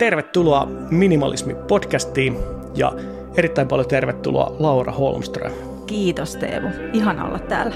Tervetuloa Minimalismi-podcastiin ja erittäin paljon tervetuloa Laura Holmström. Kiitos Teemu, ihana olla täällä.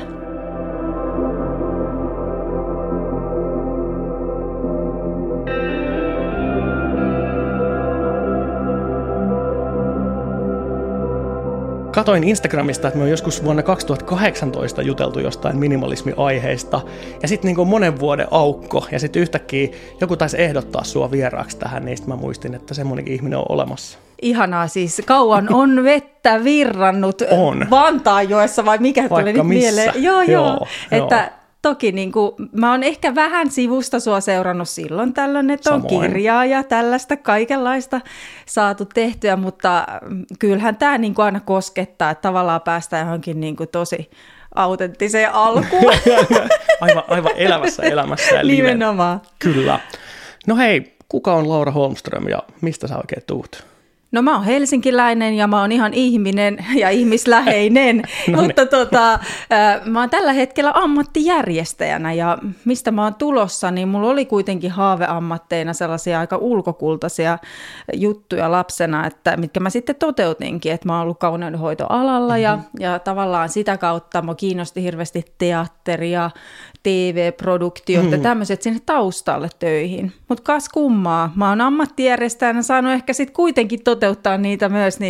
Katoin Instagramista, että me on joskus vuonna 2018 juteltu jostain minimalismi-aiheista, ja sitten niin monen vuoden aukko, ja sitten yhtäkkiä joku taisi ehdottaa sua vieraaksi tähän, niin sitten mä muistin, että semmoinenkin ihminen on olemassa. Ihanaa, siis kauan on vettä virrannut on. Vantaanjoessa, vai mikä tuli nyt mieleen? Joo. Että toki niin kuin, mä oon ehkä vähän sivusta sua seurannut silloin tällöin, että on kirjaa ja tällaista kaikenlaista saatu tehtyä, mutta kyllähän tämä niin kuin aina koskettaa, että tavallaan päästään johonkin niin kuin tosi autenttiseen alkuun. Aivan elävässä elämässä ja liven. Nimenomaan. Kyllä. No hei, kuka on Laura Holmström ja mistä sä oikein tuut? No mä oon helsinkiläinen ja mä oon ihan ihminen ja ihmisläheinen, mutta mä oon tällä hetkellä ammattijärjestäjänä ja mistä mä oon tulossa, niin mulla oli kuitenkin haaveammatteina sellaisia aika ulkokultaisia juttuja lapsena, että mitkä mä sitten toteutinkin, että mä oon ollut kauneudenhoitoalalla ja tavallaan sitä kautta mä kiinnosti hirveästi teatteria, TV-produktiot ja tämmöiset sinne taustalle töihin. Mutta kas kummaa, mä oon ammattijärjestäjänä saanut ehkä sitten kuitenkin toteuttaa niitä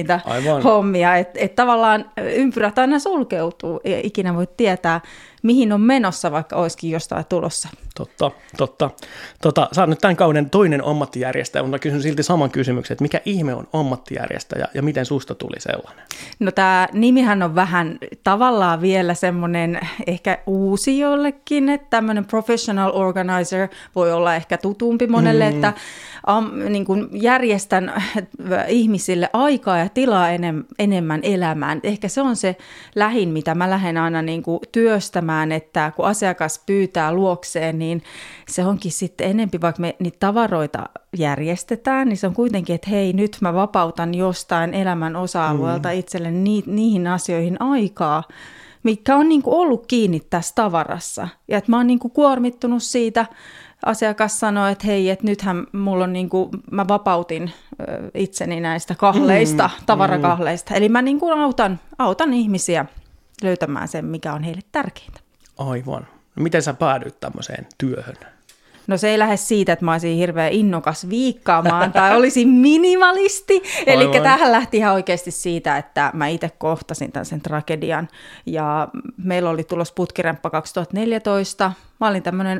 hommia, että tavallaan ympyrät aina sulkeutuu ja ikinä voi tietää, mihin on menossa, vaikka olisikin jostain tulossa. Totta. Sä oot nyt tämän kauden toinen ammattijärjestäjä, mutta kysyn silti saman kysymyksen, että mikä ihme on ammattijärjestäjä ja miten susta tuli sellainen? No tämä nimihän on vähän tavallaan vielä semmoinen ehkä uusi jollekin, että tämmöinen professional organizer voi olla ehkä tutumpi monelle, että niin kuin järjestän ihmisille aikaa ja tilaa enemmän elämään. Ehkä se on se lähin, mitä mä lähden aina niin kuin työstämään, että kun asiakas pyytää luokseen, niin se onkin sitten enempi, vaikka me niitä tavaroita järjestetään, niin se on kuitenkin, että hei, nyt mä vapautan jostain elämän osa-alueelta itselle niihin asioihin aikaa, mikä on niin kuin ollut kiinni tässä tavarassa. Ja että mä oon niin kuin kuormittunut siitä. Asiakas sanoi, että hei, että nythän mulla on niin kuin, mä vapautin itseni näistä kahleista, tavarakahleista. Eli mä niin kuin autan ihmisiä löytämään sen, mikä on heille tärkeintä. Aivan. No miten sä päädyit tämmöiseen työhön? No se ei lähde siitä, että mä olisin hirveän innokas viikkaamaan tai olisin minimalisti. Eli tämähän lähti ihan oikeasti siitä, että mä itse kohtasin sen tragedian. Ja meillä oli tulos putkiremppa 2014. Mä olin tämmöinen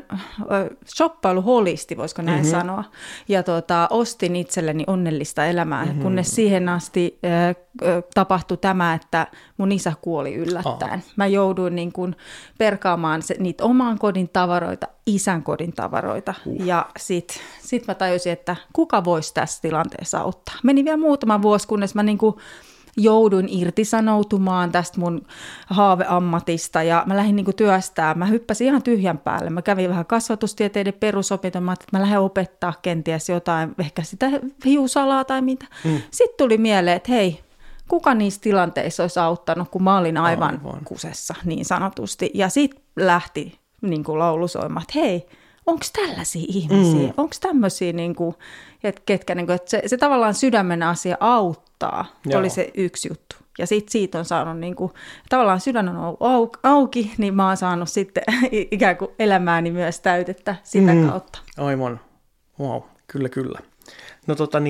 shoppailuholisti, voisiko näin sanoa. Ja ostin itselleni onnellista elämää, kunnes siihen asti tapahtui tämä, että mun isä kuoli yllättäen. Mä jouduin niin kuin perkaamaan niitä oman kodin tavaroita, isän kodin tavaroita. Ja sit mä tajusin, että kuka voisi tässä tilanteessa auttaa. Meni vielä muutama vuosi, kunnes mä niin kuin jouduin irtisanoutumaan tästä mun haaveammatista ja mä lähdin niinku työstämään. Mä hyppäsin ihan tyhjän päälle. Mä kävin vähän kasvatustieteiden perusopintoa, että mä lähden opettaa kenties jotain, ehkä sitä hiusalaa tai mitä. Sitten tuli mieleen, että hei, kuka niissä tilanteissa olisi auttanut, kun mä olin aivan kusessa niin sanotusti. Ja sitten lähti niinku laulu soimaan, että hei, onko tällaisia ihmisiä? Onko tämmöisiä, niinku, ketkä, niinku, että se tavallaan sydämen asia auttaa, oli se yksi juttu. Ja sitten siitä on saanut, niinku, tavallaan sydän on ollut auki, niin mä oon saanut sitten ikään kuin elämääni myös täytettä sitä kautta. Aivan, wow, kyllä. No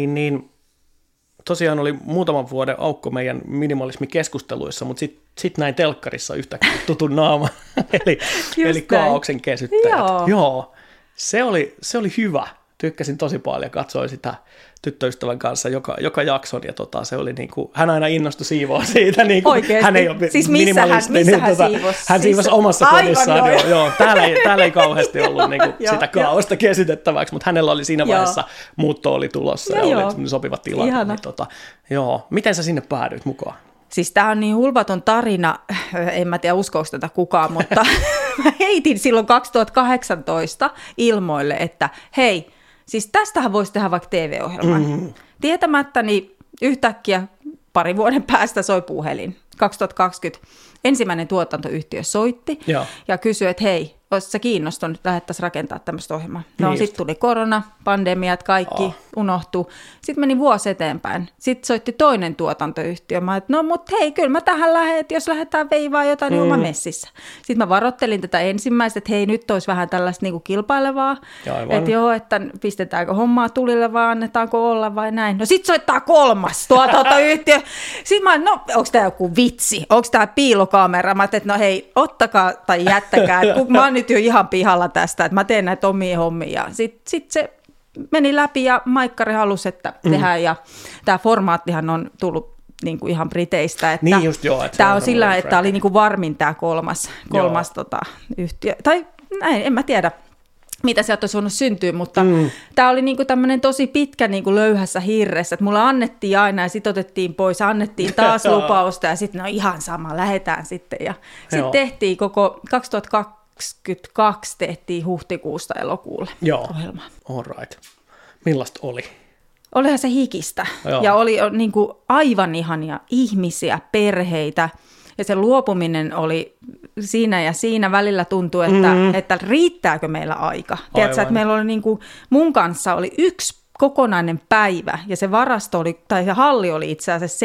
tosiaan oli muutaman vuoden aukko meidän minimalismikeskusteluissa, mutta sitten näin telkkarissa yhtäkkiä tutun naama, eli Kaaoksen kesyttäjät. Joo. Se oli hyvä. Tykkäsin tosi paljon, katsoin sitä tyttöystävän kanssa joka jakson, ja se oli niinku, hän aina innostui siivoa siitä. Niinku, hän ei ole siis minimalisti. Missä hän siivosi? Hän siivosi omassa kodissaan. Joo, täällä ei kauheasti ollut niinku sitä kaaosta kesytettäväksi, mutta hänellä oli siinä vaiheessa muutto oli tulossa ja oli sopiva tilanne. Niin, miten sä sinne päädyit mukaan? Siis tämä on niin hulvaton tarina, en mä tiedä uskoako tätä kukaan, mutta mä heitin silloin 2018 ilmoille, että hei, siis tästähän voisi tehdä vaikka TV-ohjelman. Tietämättäni yhtäkkiä parin vuoden päästä soi puhelin. 2020 ensimmäinen tuotantoyhtiö soitti ja kysyi, että hei, olisiko sä kiinnostunut, että lähdettäisiin rakentaa tämmöistä ohjelmaa. No sitten tuli korona, pandemiat, kaikki unohtui. Sitten meni vuosi eteenpäin. Sitten soitti toinen tuotantoyhtiö. Mä että no mut hei, kyllä mä tähän lähden, että jos lähdetään veivaa jotain, niin mä messissä. Sitten mä varoittelin tätä ensimmäistä, että hei, nyt olisi vähän tällaista niinku kilpailevaa. Että joo, että pistetäänkö hommaa tulille vai annetaanko olla vai näin. No sit soittaa kolmas tuotantoyhtiö. Sitten mä no onko tämä joku vitsi? Onko tämä piilokamera? Mä ajattelin, että no hei, ottakaa tai jättäkää. Mä oon nyt jo ihan pihalla tästä, että mä teen näitä omia hommia. Sitten se meni läpi ja Maikkari halusi, että tehdään. Ja tämä formaattihan on tullut niin kuin ihan Briteistä. Että niin just joo. tämä on sillä, että tämä oli niin kuin varmin tämä kolmas yhtiö. Tai näin, en mä tiedä, mitä sieltä olisi voinut syntyä, mutta tämä oli niinku tämmöinen tosi pitkä niinku löyhässä hirressä, että mulle annettiin aina ja sitten otettiin pois, annettiin taas lupausta ja sitten no ihan sama, lähdetään sitten. Ja sitten tehtiin koko 2022 tehtiin huhtikuusta elokuulle ohjelma. All right. Millaista oli? Olihan se hikistä ja oli niinku aivan ihania ihmisiä, perheitä. Ja se luopuminen oli siinä ja siinä välillä tuntui, että riittääkö meillä aika. Tiedätkö, että meillä oli niin kuin, mun kanssa oli yksi kokonainen päivä ja se varasto oli, tai se halli oli itse asiassa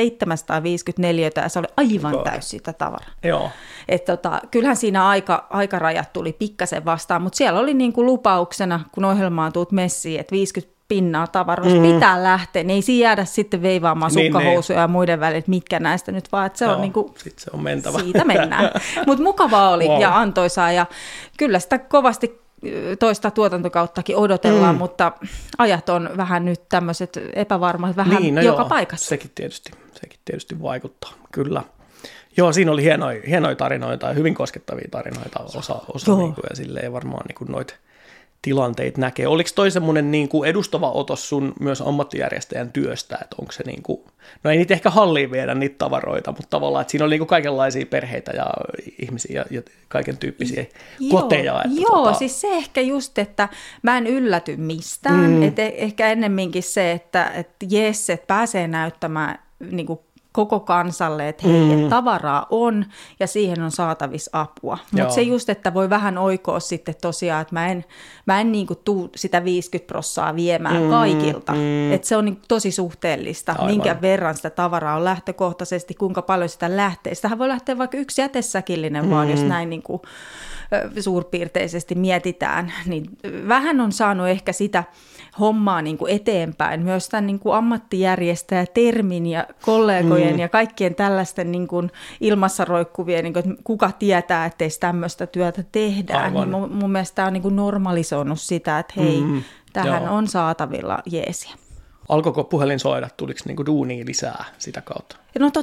754 ja se oli aivan täysi sitä tavaraa. Joo. Kyllähän siinä aikarajat tuli pikkasen vastaan, mutta siellä oli niin kuin lupauksena, kun ohjelmaan tuut messiin, että 50 pinnaa tavaroista pitää lähteä, niin ei siinä jäädä sitten veivaamaan sukkahousuja ja muiden välillä, mitkä näistä nyt vaan, että se on niin kuin, se on mentävä. Siitä mennään. Mutta mukavaa oli ja antoisaa ja kyllä sitä kovasti toista tuotantokauttakin odotellaan, mutta ajat on vähän nyt tämmöiset epävarmat vähän joka paikassa. Sekin tietysti vaikuttaa, kyllä. Joo, siinä oli hienoja tarinoita ja hyvin koskettavia tarinoita osa niin kuin, ja silleen varmaan niin kuin noita tilanteita näkee. Oliko toi semmoinen niin kuin edustava otos sun myös ammattijärjestäjän työstä, että onko se niin kuin, no ei niitä ehkä halliin viedä niitä tavaroita, mutta tavallaan, että siinä oli niin kuin kaikenlaisia perheitä ja ihmisiä ja kaiken tyyppisiä koteja. Että siis se ehkä just, että mä en ylläty mistään, että ehkä ennemminkin se, että jes, että pääsee näyttämään niin kuin koko kansalle, että hei, että tavaraa on ja siihen on saatavissa apua. Mutta se just, että voi vähän oikoa sitten tosiaan, että mä en niinku tuu sitä 50% viemään kaikilta. Että se on niinku tosi suhteellista, minkä verran sitä tavaraa on lähtökohtaisesti, kuinka paljon sitä lähtee. Sitähän voi lähteä vaikka yksi jätesäkillinen vaan, jos näin niinku suurpiirteisesti mietitään. Niin vähän on saanut ehkä sitä hommaa niin kuin eteenpäin, myös tämän niin kuin ammattijärjestäjätermin ja kollegojen ja kaikkien tällaisten niin kuin ilmassa roikkuvien, niin kuin, että kuka tietää, ettei tämmöistä työtä tehdään. Niin mun mielestä tämä on niin kuin normalisoinut sitä, että hei, tähän on saatavilla jeesiä. Alkoiko puhelin soida, tuliko niinku duunia lisää sitä kautta? No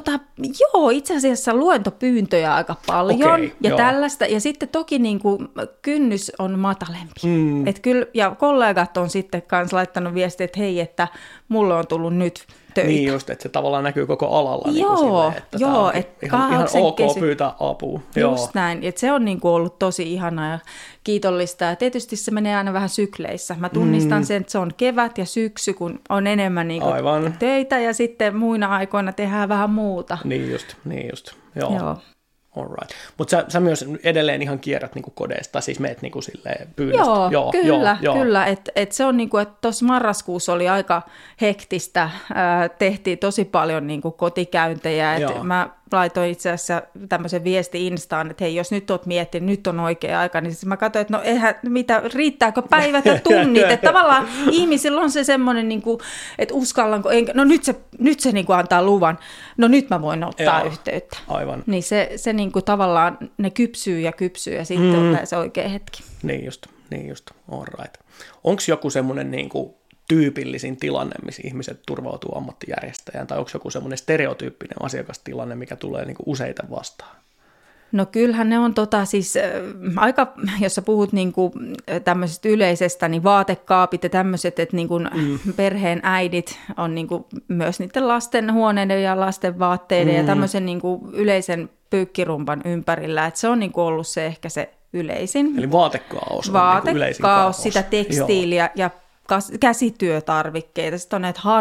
itse asiassa luentopyyntöjä aika paljon ja tällaista. Ja sitten toki niinku kynnys on matalempi. Et kyllä, ja kollegat on sitten kanssa laittanut viestiä, että hei, että mulle on tullut nyt töitä. Niin just, että se tavallaan näkyy koko alalla. Joo, että ihan ok pyytää apua. Just näin, että se on niinku ollut tosi ihanaa ja kiitollista. Ja tietysti se menee aina vähän sykleissä. Mä tunnistan sen, että se on kevät ja syksy, kun on enemmän niinku töitä ja sitten muina aikoina tehdään vähän muuta. Niin just. Joo. All right. Mutta sä myös edelleen ihan kierrät niinku kodeista, tai siis meet niinku silleen pyynnöstä. Joo, kyllä. Et se on niinku, että tuossa marraskuussa oli aika hektistä, tehtiin tosi paljon niinku kotikäyntejä. Mä laitoin itse asiassa tämmöisen viesti Instaan, että hei, jos nyt oot miettinyt, nyt on oikea aika, niin mä katsoin, että no riittääkö päivät ja tunnit, että tavallaan ihmisillä on se semmoinen, niin kuin, että uskallanko, no nyt se niin kuin antaa luvan, no nyt mä voin ottaa yhteyttä. Aivan. Niin se niin kuin tavallaan, ne kypsyy ja sitten on se oikea hetki. Niin just, all right. Onko joku semmoinen niin kuin tyypillisin tilanne, missä ihmiset turvautuu ammattijärjestäjään, tai onko joku semmoinen stereotyyppinen asiakastilanne, mikä tulee niinku useita vastaan? No kyllähän ne on siis aika, jos sä puhut niinku tämmöisestä yleisestä, niin vaatekaapit ja tämmöiset, että niinku perheen äidit on niinku myös niiden lasten huoneiden ja lasten vaatteiden ja tämmöisen niinku yleisen pyykkirumpan ympärillä, että se on niinku ollut se ehkä se yleisin. Eli vaatekaos on niinku yleisin kaos. Sitä tekstiiliä ja käsityötarvikkeita, sitten on näitä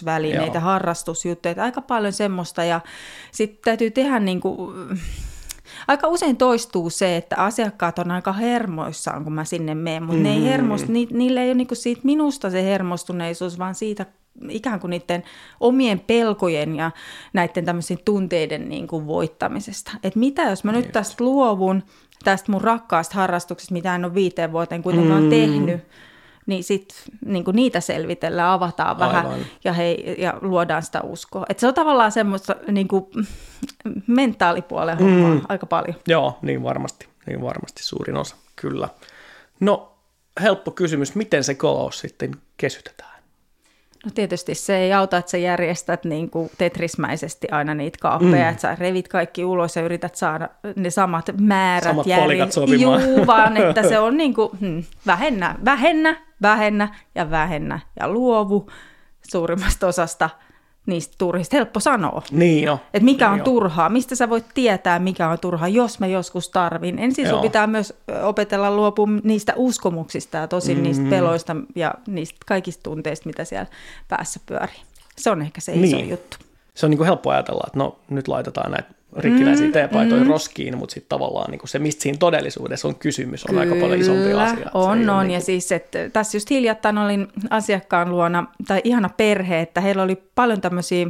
harrastusvälineitä, harrastusjuttuja, aika paljon semmoista, ja sitten täytyy tehdä niin kuin, Aika usein toistuu se, että asiakkaat on aika hermoissaan, kun mä sinne menen, mutta ne ei niillä ei ole niinku siitä minusta se hermostuneisuus, vaan siitä ikään kuin niiden omien pelkojen ja näiden tämmöisen tunteiden niinku voittamisesta. Että mitä jos mä nyt tästä luovun, tästä mun rakkaasta harrastuksesta, mitä en ole 5 vuoteen kuitenkaan tehnyt, niin sitten niinku niitä selvitellään, avataan vähän ja luodaan sitä uskoa. Et se on tavallaan semmoista niinku, mentaalipuolen hommaa aika paljon. Joo, niin varmasti suurin osa, kyllä. No, helppo kysymys, miten se kaaos sitten kesytetään? No tietysti se ei auta, että sä järjestät niinku tetrismäisesti aina niitä kaappeja, että sä revit kaikki ulos ja yrität saada ne samat määrät. Samat palikat sopimaan. Juu, vaan että se on niinku vähennä ja luovu suurimmasta osasta niistä turhista. Helppo sanoa. Niin jo. Että mikä on turhaa, mistä sä voit tietää, mikä on turhaa, jos mä joskus tarvin. Ensin sun pitää myös opetella luopua niistä uskomuksista ja tosin niistä peloista ja niistä kaikista tunteista, mitä siellä päässä pyörii. Se on ehkä se iso juttu. Se on niin kuin helppo ajatella, että no nyt laitetaan näitä rikkinäisiä teepaitoja roskiin, mutta sitten tavallaan niin kuin se, mistä siinä todellisuudessa on kysymys, on aika paljon isompi asia. On. Ja niin kuin... siis, että tässä just hiljattain olin asiakkaan luona, tai ihana perhe, että heillä oli paljon tämmöisiä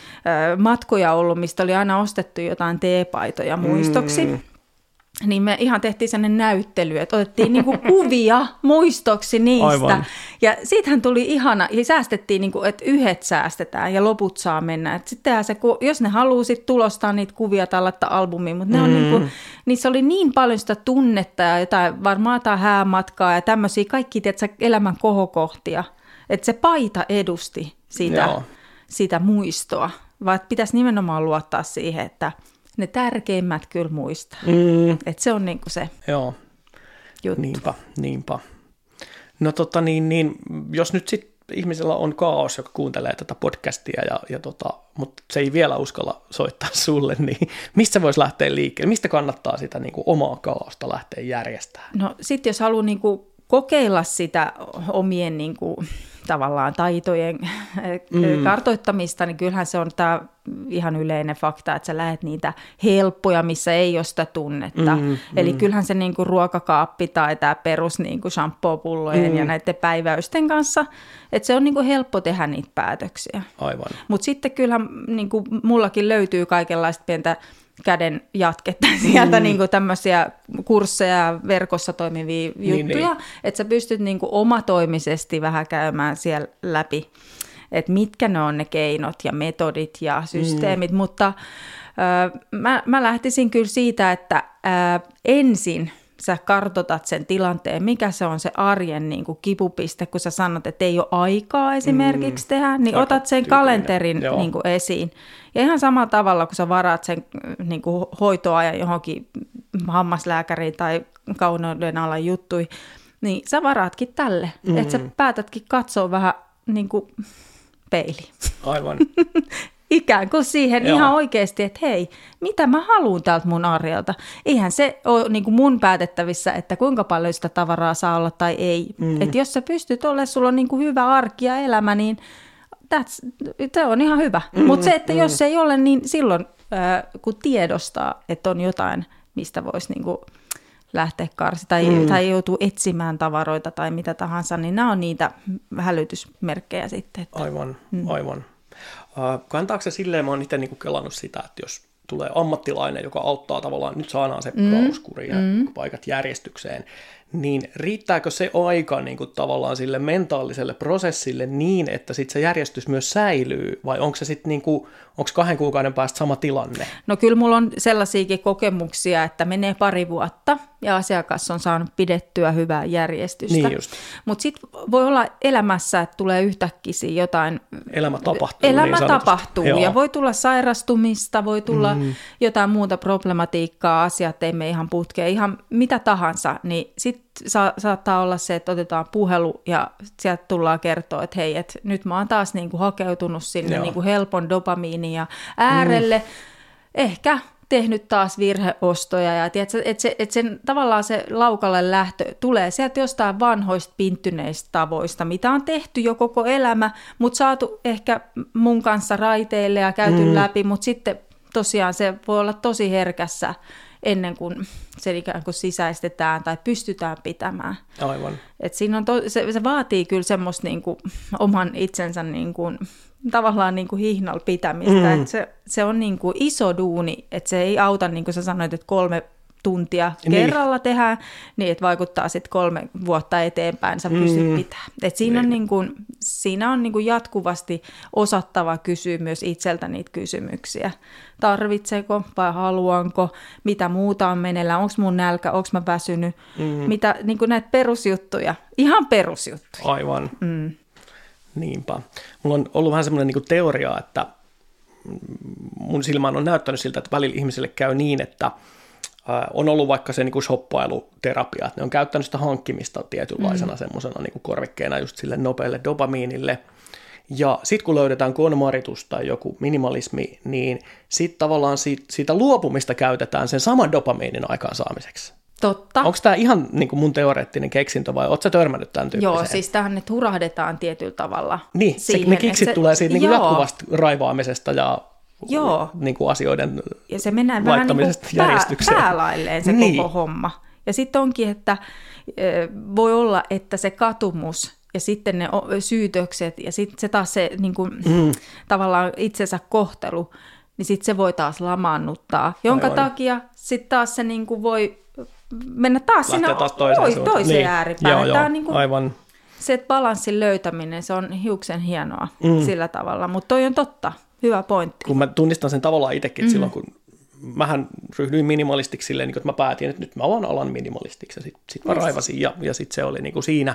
matkoja ollut, mistä oli aina ostettu jotain teepaitoja muistoksi. Niin me ihan tehtiin sellainen näyttely, että otettiin niinku kuvia muistoksi niistä. Aivan. Ja siitähän tuli ihana, ja säästettiin, niinku, että yhdet säästetään ja loput saa mennä. Sittenhän se, jos ne haluaa sit tulostaa niitä kuvia tai laittaa albumiin, mutta ne on niinku, niissä oli niin paljon sitä tunnetta ja jotain, varmaan jotain häämatkaa ja tämmöisiä kaikki elämän kohokohtia. Että se paita edusti sitä muistoa, vaan pitäisi nimenomaan luottaa siihen, että ne tärkeimmät kyllä muistaa. Että se on niinku se juttu. Niinpä. No jos nyt sitten ihmisellä on kaos, joka kuuntelee tätä podcastia, mutta se ei vielä uskalla soittaa sulle, niin mistä voisi lähteä liikkeelle? Mistä kannattaa sitä niinku omaa kaosta lähteä järjestämään? No sitten jos haluaa niinku kokeilla sitä omien niinku, tavallaan taitojen kartoittamista, niin kyllähän se on tämä ihan yleinen fakta, että sä lähet niitä helppoja, missä ei ole sitä tunnetta. Eli kyllähän se niinku ruokakaappi tai tämä perus niinku shampoo-pullojen ja näiden päiväysten kanssa, että se on niinku helppo tehdä niitä päätöksiä. Aivan. Mutta sitten kyllähän niinku mullakin löytyy kaikenlaista pientä käden jatketta sieltä niinku tämmöisiä kursseja, verkossa toimivia juttuja, että sä pystyt niinku omatoimisesti vähän käymään siellä läpi, että mitkä ne on ne keinot ja metodit ja systeemit, mutta mä lähtisin kyllä siitä, että ensin sä kartoitat sen tilanteen, mikä se on se arjen niin kuin kipupiste, kun sä sanot, että ei ole aikaa esimerkiksi tehdä, niin otat sen kalenterin niin kuin esiin. Ja ihan samalla tavalla, kun sä varaat sen niin kuin hoitoajan johonkin hammaslääkäriin tai kauneuden alan juttui, niin sä varaatkin tälle, että sä päätätkin katsoa vähän niin kuin peiliin. Aivan. Ikään kuin siihen ihan oikeasti, että hei, mitä mä haluan täältä mun arjelta. Eihän se ole niin kuin mun päätettävissä, että kuinka paljon sitä tavaraa saa olla tai ei. Että jos sä pystyt olemaan, sulla on niin kuin hyvä arki ja elämä, niin se on ihan hyvä. Mutta se, että jos ei ole, niin silloin kun tiedostaa, että on jotain, mistä voisi niin kuin lähteä karsi tai joutuu etsimään tavaroita tai mitä tahansa, niin nämä on niitä hälytysmerkkejä sitten. Että... Aivan. Kantaako se silleen, mä oon itse niinku kelannut sitä, että jos tulee ammattilainen, joka auttaa tavallaan, nyt saadaan se kaoskuri ja paikat järjestykseen, niin riittääkö se aika niin kuin tavallaan sille mentaaliselle prosessille niin, että sitten se järjestys myös säilyy, vai onko se sitten niin kuin, onko 2 kuukauden päästä sama tilanne? No kyllä mulla on sellaisiakin kokemuksia, että menee 2 vuotta ja asiakas on saanut pidettyä hyvää järjestystä. Niin just. Mutta sitten voi olla elämässä, että tulee yhtäkkiä jotain... Elämä tapahtuu. Tapahtuu ja voi tulla sairastumista, voi tulla jotain muuta problematiikkaa, asiat ei mene ihan putkeen, ihan mitä tahansa, niin sitten saattaa olla se, että otetaan puhelu ja sieltä tullaan kertoa, että hei, että nyt mä oon taas niinku hakeutunut sinne niinku helpon dopamiinin ja äärelle, ehkä tehnyt taas virheostoja ja tiedätkö, että sen tavallaan se laukalle lähtö tulee sieltä jostain vanhoista pinttyneistä tavoista, mitä on tehty jo koko elämä, mutta saatu ehkä mun kanssa raiteille ja käyty läpi, mutta sitten tosiaan se voi olla tosi herkässä ennen kuin se ikään kuin sisäistetään tai pystytään pitämään. Aivan. Et siinä on se vaatii kyllä semmoista niin kuin oman itsensä niin kuin, tavallaan niin kuin hihnalla pitämistä. Et se on niin kuin iso duuni, että se ei auta, niin kuin sä sanoit, että 3 tuntia kerralla tehdään, niin että vaikuttaa sitten 3 vuotta eteenpäin, sä pystyt pitämään. Et siinä on niin kuin jatkuvasti osattava kysyä myös itseltä niitä kysymyksiä. Tarvitseeko vai haluanko? Mitä muuta on meneillään? Onko mun nälkä? Onko mä väsynyt? Mitä, niin kuin näitä perusjuttuja. Ihan perusjuttuja. Aivan. Niinpä. Mulla on ollut vähän semmoinen niin kuin teoria, että mun silmään on näyttänyt siltä, että välillä ihmisille käy niin, että on ollut vaikka se niin kuin shoppailuterapia, että ne on käyttänyt sitä hankkimista tietynlaisena semmoisena niin kuin korvikkeena just sille nopealle dopamiinille. Ja sitten kun löydetään konmaritus tai joku minimalismi, niin sitten tavallaan siitä luopumista käytetään sen saman dopamiinin aikaansaamiseksi. Totta. Onko tämä ihan niin kuin mun teoreettinen keksintö vai ootko sä törmännyt tämän tyyppiseen? Joo, siis tähän ne hurahdetaan tietyllä tavalla. Niin, ne kiksit tulee siitä niin kuin jatkuvasta raivaamisesta ja niin kuin asioiden ja se menee vähän niin kuin päälailleen se koko homma. Ja sitten onkin, että voi olla, että se katumus ja sitten ne syytökset ja sitten se taas se niin kuin, tavallaan itsensä kohtelu, niin sitten se voi taas lamaannuttaa, jonka takia sitten taas se niin kuin voi mennä taas sinne toiseen ääripään. Joo, niin kuin, aivan. Se balanssin löytäminen, se on hiuksen hienoa sillä tavalla, mutta toi on totta. Hyvä pointti. Kun mä tunnistan sen tavallaan itsekin silloin, kun mähän ryhdyin minimalistiksi silleen, että mä päätin, että nyt mä vaan alan minimalistiksi ja sit mä raivasin ja sit se oli niin kuin siinä.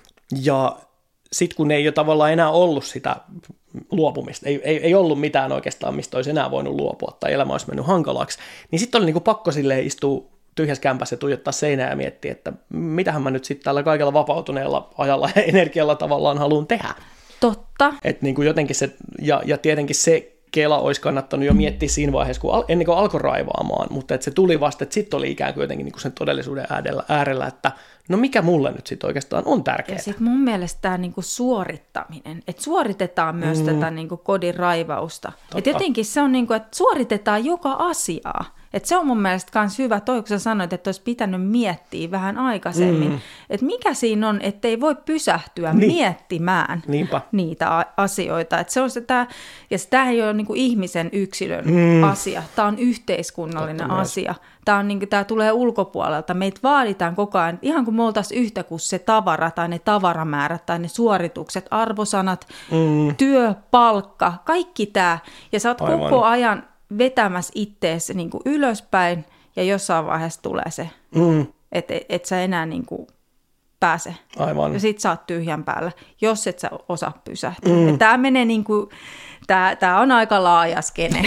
Ja sit kun ei ole tavallaan enää ollut sitä luopumista, ei ollut mitään oikeastaan, mistä olisi enää voinut luopua tai elämä olisi mennyt hankalaksi, niin sitten oli niin kuin pakko silleen istua tyhjässä kämpässä ja tuijottaa seinää ja miettiä, että mitähän mä nyt sitten tällä kaikella vapautuneella ajalla ja energialla tavallaan haluan tehdä. Totta. Että niin kuin jotenkin se, ja tietenkin se kela olisi kannattanut jo miettiä siinä vaiheessa, ennen kuin alkoi raivaamaan, mutta että se tuli vasta, että sitten oli ikään kuin jotenkin niin kuin sen todellisuuden äärellä, että no mikä mulle nyt sitten oikeastaan on tärkeää. Ja sitten mun mielestä tämä niin kuin suorittaminen, että suoritetaan myös tätä niin kuin kodin raivausta. Että jotenkin se on niin kuin, että suoritetaan joka asiaa. Että se on mun mielestä myös hyvä, toi kun sä sanoit, että olisi pitänyt miettiä vähän aikaisemmin, että mikä siinä on, ettei voi pysähtyä miettimään niitä asioita. Että se on ja tämä ei ole niin kuin ihmisen yksilön asia, tämä on yhteiskunnallinen asia. Tämä tulee ulkopuolelta. Meitä vaaditaan koko ajan, ihan kuin me oltaisiin yhtä kuin se tavara tai ne tavaramäärät tai ne suoritukset, arvosanat, työ, palkka, kaikki tämä. Ja sä oot koko ajan vetämässä itteesi niin kuin ylöspäin ja jossain vaiheessa tulee se, että et sä enää niin kuin pääse. Aivan. Ja sit sä oot tyhjän päällä, jos et sä osaa pysähtyä. Tää menee niin kuin, tää on aika laaja skene.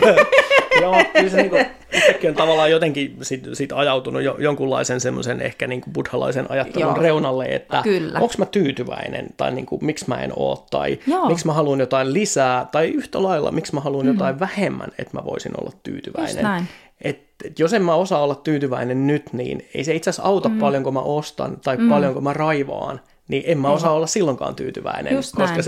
Joo, kyllä se niin itsekin on tavallaan jotenkin sit ajautunut jonkunlaisen semmoisen ehkä niin kuin buddhalaisen ajattelun reunalle, että onko mä tyytyväinen, tai niin kuin, miksi mä en oo, tai miksi mä haluan jotain lisää, tai yhtä lailla, miksi mä haluan jotain vähemmän, että mä voisin olla tyytyväinen. Et jos en mä osaa olla tyytyväinen nyt, niin ei se itse asiassa auta paljonko mä ostan, tai paljonko mä raivaan, niin en mä osaa olla silloinkaan tyytyväinen, koska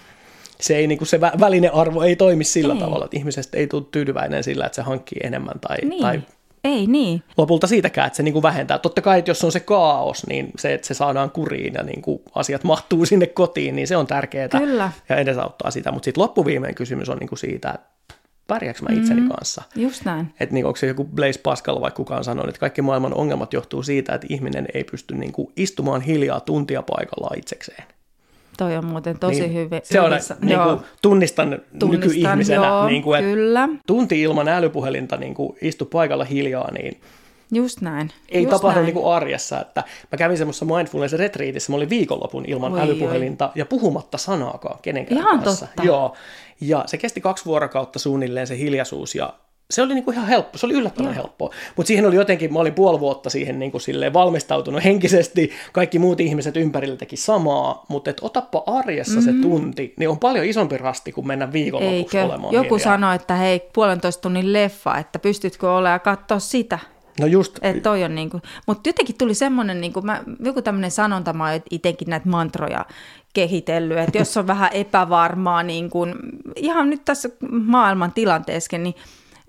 se ei, niinku, se välinearvo ei toimi sillä tavalla, että ihmisestä ei tule tyytyväinen sillä, että se hankkii enemmän tai ei niin. Lopulta siitäkään, että se niinku vähentää. Totta kai, että jos on se kaos, niin se, että se saadaan kuriin ja niinku asiat mahtuu sinne kotiin, niin se on tärkeää ja edesauttaa sitä. Mutta sitten loppuviimeinen kysymys on niinku siitä, että pärjääkö mä itseni kanssa. Just näin. Että niinku, onko se joku Blaise Pascal vaikka kukaan sanoi, että kaikki maailman ongelmat johtuu siitä, että ihminen ei pysty niinku istumaan hiljaa tuntia paikallaan itsekseen. Toi on muuten tosi hyvä. Se on, tunnistan nykyihmisenä, että kyllä. Tunti ilman älypuhelinta istu paikalla hiljaa, niin just näin. Ei tapahdu arjessa. Että mä kävin semmoisessa mindfulness-retriitissä, mä olin viikonlopun ilman älypuhelinta ja puhumatta sanaakaan kenenkään ihan kanssa. Totta. Joo. Ja se kesti 2 vuorokautta suunnilleen se hiljaisuus ja se oli ihan helppo, se oli yllättävän helppoa, mutta siihen oli jotenkin, mä olin 5 vuotta siihen silleen valmistautunut henkisesti, kaikki muut ihmiset ympärillä teki samaa, mutta et otappa arjessa se tunti, niin on paljon isompi rasti kuin mennä viikonlopuksi olemaan joku hiljaa. sanoi, että hei, 1,5 tunnin leffa, että pystytkö olemaan ja katsoa sitä? No just. Että toi on mutta jotenkin tuli semmoinen, joku tämmöinen sanonta, mä oon itsekin näitä mantroja kehitellyt, että jos on vähän epävarmaa, ihan nyt tässä maailman tilanteessa, niin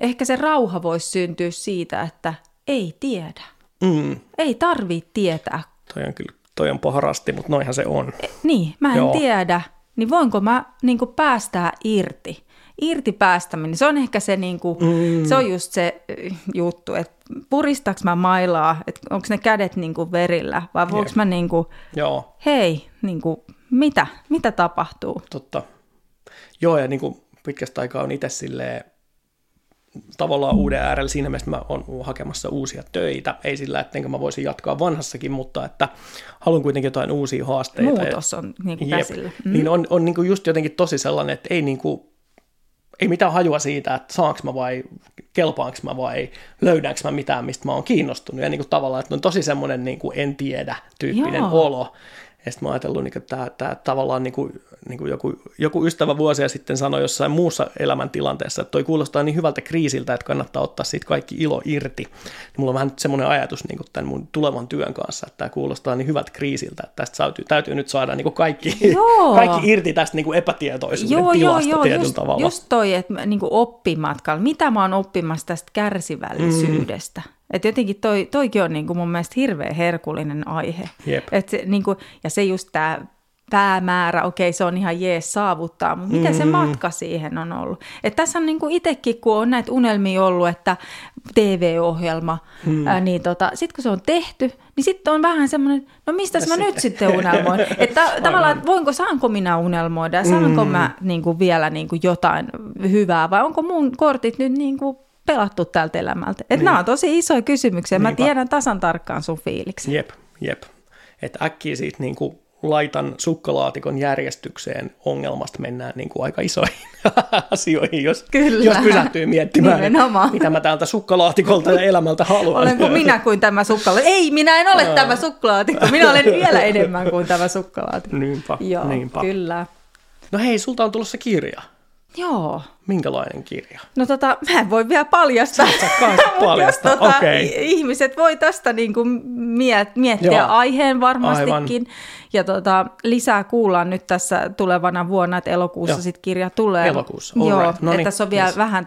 ehkä se rauha voisi syntyä siitä, että ei tiedä. Ei tarvitse tietää. Toi on paha rasti, mutta noihan se on. Niin, mä en tiedä. Niin voinko mä niin kuin päästää irti? Irti päästäminen, se on ehkä se, niin kuin, se on just se juttu, että puristaks mä mailaa, että onko ne kädet niin kuin verillä, vai voinko mä niin kuin, hei, niin kuin, mitä tapahtuu? Totta. Joo, ja niin kuin pitkästä aikaa on itse silleen tavallaan uuden äärellä siinä mielessä, mä oon hakemassa uusia töitä. Ei sillä, ettenkö mä voisin jatkaa vanhassakin, mutta että haluan kuitenkin jotain uusia haasteita. Muutos on niin kuin käsillä. Niin on niin kuin just jotenkin tosi sellainen, että ei mitään hajua siitä, että saanko mä vai kelpaanko mä vai löydänkö mä mitään, mistä mä oon kiinnostunut. Ja niin kuin tavallaan, että on tosi semmoinen niin kuin en tiedä tyyppinen olo. Ja sitten mä oon ajatellut, että tämä tavallaan niin kuin joku ystävä vuosia sitten sanoi jossain muussa elämäntilanteessa, että toi kuulostaa niin hyvältä kriisiltä, että kannattaa ottaa siitä kaikki ilo irti. Niin mulla on vähän nyt semmoinen ajatus niin kuin tämän mun tulevan työn kanssa, että tämä kuulostaa niin hyvältä kriisiltä, että tästä täytyy nyt saada niin kuin kaikki irti tästä niin kuin epätietoisuuden tilasta tietyllä tavalla. Just toi, että niin kuin oppimatkalla, mitä mä oon oppimassa tästä kärsivällisyydestä. Että jotenkin toikin on niin kuin mun mielestä hirveän herkullinen aihe. Niin kuin, ja se just tämä päämäärä, okei, se on ihan jees saavuttaa, mutta mitä se matka siihen on ollut? Että tässä on niin kuin itsekin, kun on näitä unelmia ollut, että TV-ohjelma, niin sitten kun se on tehty, niin sitten on vähän semmoinen, no mistäs mä nyt sitten unelmoin? Että tavallaan, saanko minä unelmoida ja saanko mä niin kuin vielä niin kuin jotain hyvää vai onko mun kortit nyt niin kuin pelattu tältä elämältä? Että nämä on tosi isoja kysymyksiä. Mä tiedän tasan tarkkaan sun fiiliksi. Jep. Että äkkiä siitä niin kuin laitan sukkalaatikon järjestykseen ongelmasta mennään niin kuin aika isoihin asioihin, jos pysähtyy miettimään, mitä mä täältä sukkalaatikolta ja elämältä haluan. Olenko minä kuin tämä sukkalaatikko? Ei, minä en ole tämä sukkalaatikko. Minä olen vielä enemmän kuin tämä sukkalaatikko. Niinpä. Kyllä. No hei, sulta on tulossa kirja. Joo. Minkälainen kirja? No mä en voi vielä paljastaa. Ihmiset voi tästä niinku miettiä aiheen varmastikin. Ja lisää kuullaan nyt tässä tulevana vuonna, että elokuussa sitten kirja tulee. Elokuussa, että tässä on vielä vähän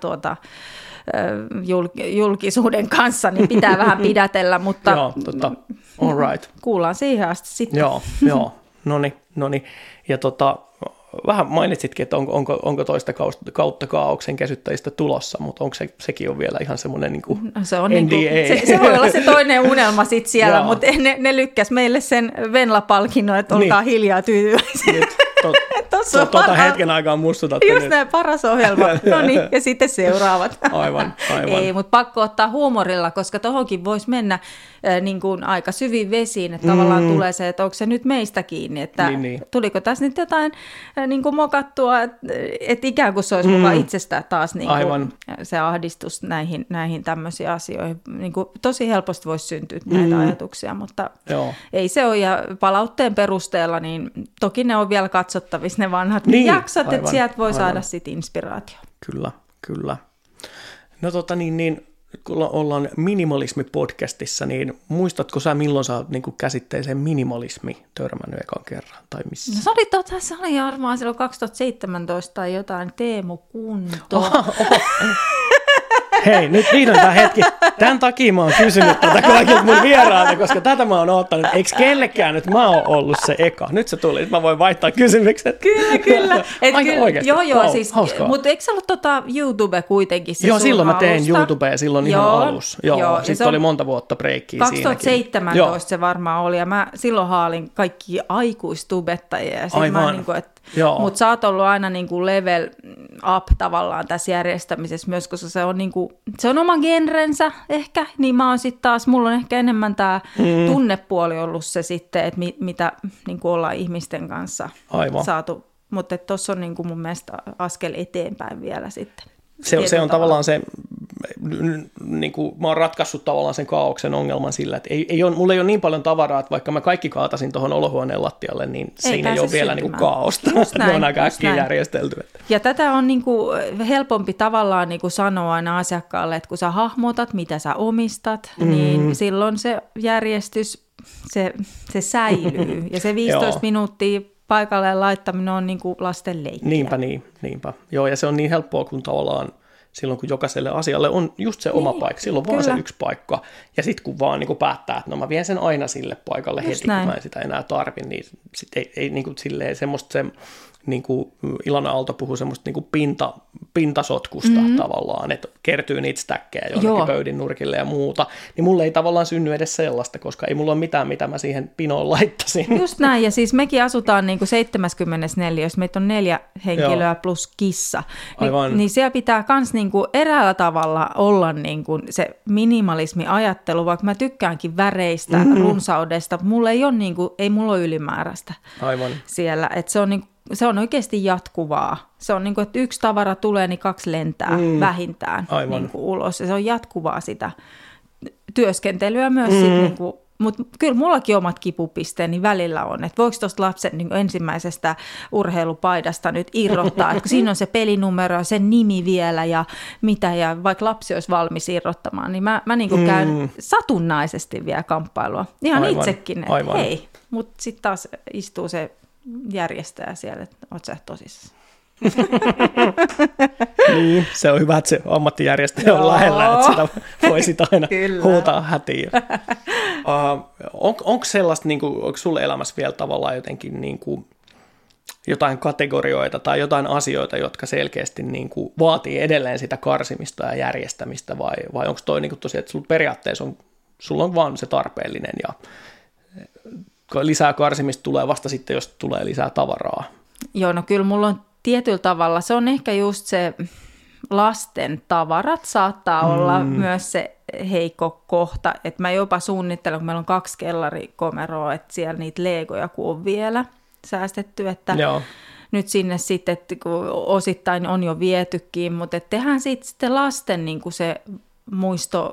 julkisuuden kanssa, niin pitää vähän pidätellä, mutta kuullaan siihen asti sitten. Joo. Noni. Ja vähän mainitsitkin, että onko toista kautta Kaaoksen käsittäjistä tulossa, mutta onko sekin on vielä ihan semmoinen niin kuin se on NDA? Se voi olla se toinen unelma sitten siellä, mutta ne lykkäs meille sen Venla-palkinnon, että olkaa hiljaa tyytyväisiä. Hetken aikaa mustutatte. Just näin, paras ohjelma. No niin, ja sitten seuraavat. Aivan. Ei, mutta pakko ottaa huumorilla, koska tohonkin voisi mennä niin kuin aika syviin vesiin, että tavallaan tulee se, että onko se nyt meistä kiinni, että tuliko tässä nyt jotain niin kuin mokattua, että ikään kuin se olisi mukaan itsestä taas niin kuin se ahdistus näihin tämmöisiin asioihin. Niin kuin tosi helposti voisi syntyä näitä ajatuksia, mutta ei se ole, ja palautteen perusteella, niin toki ne on vielä katsottavissa ne vanhat jaksot, että sieltä voi saada sitten inspiraatio. Kyllä. No kun ollaan minimalismi-podcastissa, niin muistatko sä, milloin sä oot niin kuin käsitteeseen minimalismi törmännyt ekan kerran? Tai missä? No se oli varmaan silloin 2017 tai jotain Teemu Kunto. Hei, nyt vihdoin tämä hetki. Tämän takia mä oon kysynyt tätä kaikilta mun vierailta, koska tätä mä oon ottanut. Eikö kellekään nyt mä oon ollut se eka? Nyt se tuli, mä voin vaihtaa kysymykset. Kyllä. Oikeasti. Joo, siis, mutta eikö se ollut YouTube kuitenkin? Joo, silloin mä tein YouTubea silloin ihan alussa. Joo, sitten oli monta vuotta breikkiä 2017 se varmaan oli, ja mä silloin haalin kaikki aikuistubettajia. Aivan. Mutta sä oot ollut aina niin kuin level up tavallaan tässä järjestämisessä myös, koska se on, niin kuin, se on oma genrensä ehkä, niin mä oon sitten taas, mulla on ehkä enemmän tämä tunnepuoli ollut se sitten, että mitä niin kuin ollaan ihmisten kanssa saatu, mutta tuossa on niin kuin mun mielestä askel eteenpäin vielä sitten. Se on tavallaan se, niin kuin mä oon ratkaissut tavallaan sen kaaoksen ongelman sillä, että mulla ei ole niin paljon tavaraa, että vaikka mä kaikki kaatasin tuohon olohuoneen lattialle, niin siinä ei ole vielä niin kuin kaaosta. Ne on aika äkkiä järjestelty. Ja tätä on niin kuin helpompi tavallaan niin kuin sanoa aina asiakkaalle, että kun sä hahmotat, mitä sä omistat, niin silloin se järjestys, se säilyy. Ja se 15 minuuttia paikalleen laittaminen on niin kuin lasten leikkiä. Niinpä. Joo, ja se on niin helppoa, kun tavallaan silloin kun jokaiselle asialle on just se oma paikka, silloin vaan se yksi paikka. Ja sitten kun vaan niin kuin päättää, että no mä vien sen aina sille paikalle just heti, näin. Kun mä en sitä enää tarvitse, niin sit ei niin kuin silleen semmoista se, niin kuin Ilona Aalto puhuu semmoista niin kuin pintasotkusta tavallaan, että kertyy niitä stäkkejä jonnekin pöydin nurkille ja muuta, niin mulle ei tavallaan synny edes sellaista, koska ei mulla ole mitään, mitä mä siihen pinoon laittaisin. Just näin, ja siis mekin asutaan niin kuin 74, jos meitä on 4 henkilöä plus kissa, niin siellä pitää myös niin kuin eräällä tavalla olla niin kuin se minimalismi-ajattelu, vaikka mä tykkäänkin väreistä, runsaudesta, mulla ei ole, niin kuin, ei mulla ole ylimääräistä siellä, että se on oikeasti jatkuvaa. Se on niin kuin, että 1 tavara tulee, niin 2 lentää vähintään niin kuin ulos. Ja se on jatkuvaa sitä työskentelyä myös. Niin kuin, mutta kyllä mullakin omat kipupisteeni välillä on. Että voiko tuosta lapsen niin kuin ensimmäisestä urheilupaidasta nyt irrottaa? Että kun siinä on se pelinumero ja sen nimi vielä ja mitä. Ja vaikka lapsi olisi valmis irrottamaan, niin mä niin kuin käyn satunnaisesti vielä kamppailua. Ihan itsekin, että hei. Mutta sitten taas istuu se järjestää siellä, että oot sä tosissaan. Niin, se on hyvä, että se ammattijärjestäjä on lähellä, että sitä voisit aina huutaa hätiin. Onko sellaista, niin kuin, onko sulle elämässä vielä tavallaan jotenkin niin kuin, jotain kategorioita tai jotain asioita, jotka selkeästi niin kuin, vaatii edelleen sitä karsimista ja järjestämistä, vai onko toi niin kuin tosiaan, että sulla periaatteessa sulla on vaan se tarpeellinen ja lisää karsimista tulee vasta sitten, jos tulee lisää tavaraa. Joo, no kyllä mulla on tietyllä tavalla, se on ehkä just se lasten tavarat saattaa olla myös se heikko kohta, että mä jopa suunnittelen, kun meillä on 2 kellarikomeroa, että siellä niitä legoja kun on vielä säästetty, että nyt sinne sitten, että kun osittain on jo vietykin, mutta tehdään siitä sitten lasten niin kuin se muisto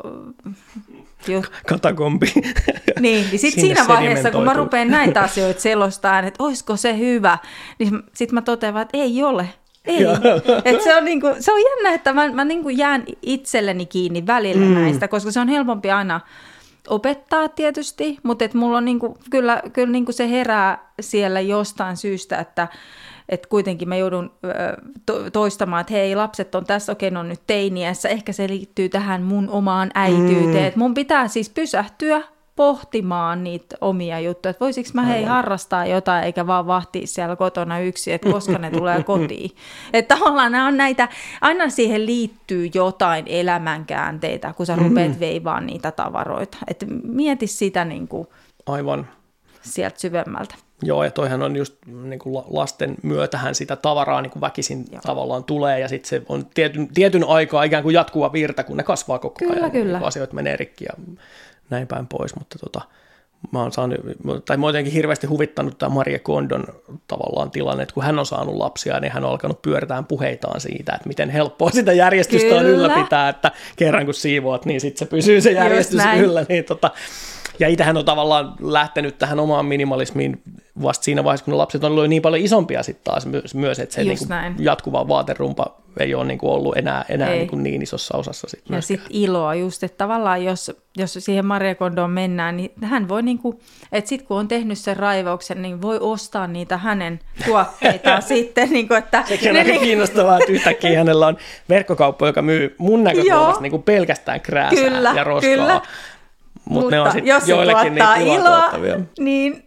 katakombi. Niin sitten siinä vaiheessa, kun mä rupean näitä asioita selostamaan, että olisiko se hyvä, niin sitten mä totean, että ei ole. Ei. Et se on jännä, että mä niinku jään itselleni kiinni välillä näistä, koska se on helpompi aina opettaa tietysti, mutta et mulla on niinku, kyllä niinku se herää siellä jostain syystä, että kuitenkin mä joudun toistamaan, että hei, lapset on tässä, okei, ne on nyt teiniässä, ehkä se liittyy tähän mun omaan äityyteen, että mun pitää siis pysähtyä pohtimaan niitä omia juttuja, että voisiko mä harrastaa jotain, eikä vaan vahtia siellä kotona yksin, että koska ne tulee kotiin. Että tavallaan nämä on näitä, aina siihen liittyy jotain elämänkäänteitä, kun sä rupeat veivaan niitä tavaroita. Että mieti sitä niin kuin aivan sieltä syvemmältä. Joo, ja toihan on just niin kuin lasten myötähän sitä tavaraa niin kuin väkisin tavallaan tulee, ja sitten se on tietyn aikaa ikään kuin jatkuva virta, kun ne kasvaa koko ajan. Kyllä. Niin asioita menee rikki ja näin päin pois, mutta mä oon saanut, tai mä oon jotenkin hirveästi huvittanut tämä Marie Kondon tavallaan tilanne, että kun hän on saanut lapsia, niin hän on alkanut pyöritään puheitaan siitä, että miten helppoa sitä järjestystä on ylläpitää, että kerran kun siivoat, niin sitten se pysyy se järjestys yllä, niin ja itsehän on tavallaan lähtenyt tähän omaan minimalismiin vasta siinä vaiheessa, kun lapset on ollut niin paljon isompia sitten taas myös, että se niin jatkuva vaaterumpa ei ole niin kuin ollut enää niin isossa osassa. Ja sitten iloa just, että tavallaan jos siihen Marie Kondoon mennään, niin hän voi, niin kuin, että sitten kun on tehnyt sen raivauksen, niin voi ostaa niitä hänen tuokkeitaan sitten. Niin kuin, että sekin on aika kiinnostavaa, että yhtäkkiä hänellä on verkkokauppa, joka myy mun näkökulmasta niin kuin pelkästään krääsää ja roskaa. Kyllä. Mutta ne on sitten joillekin niitä iloa niin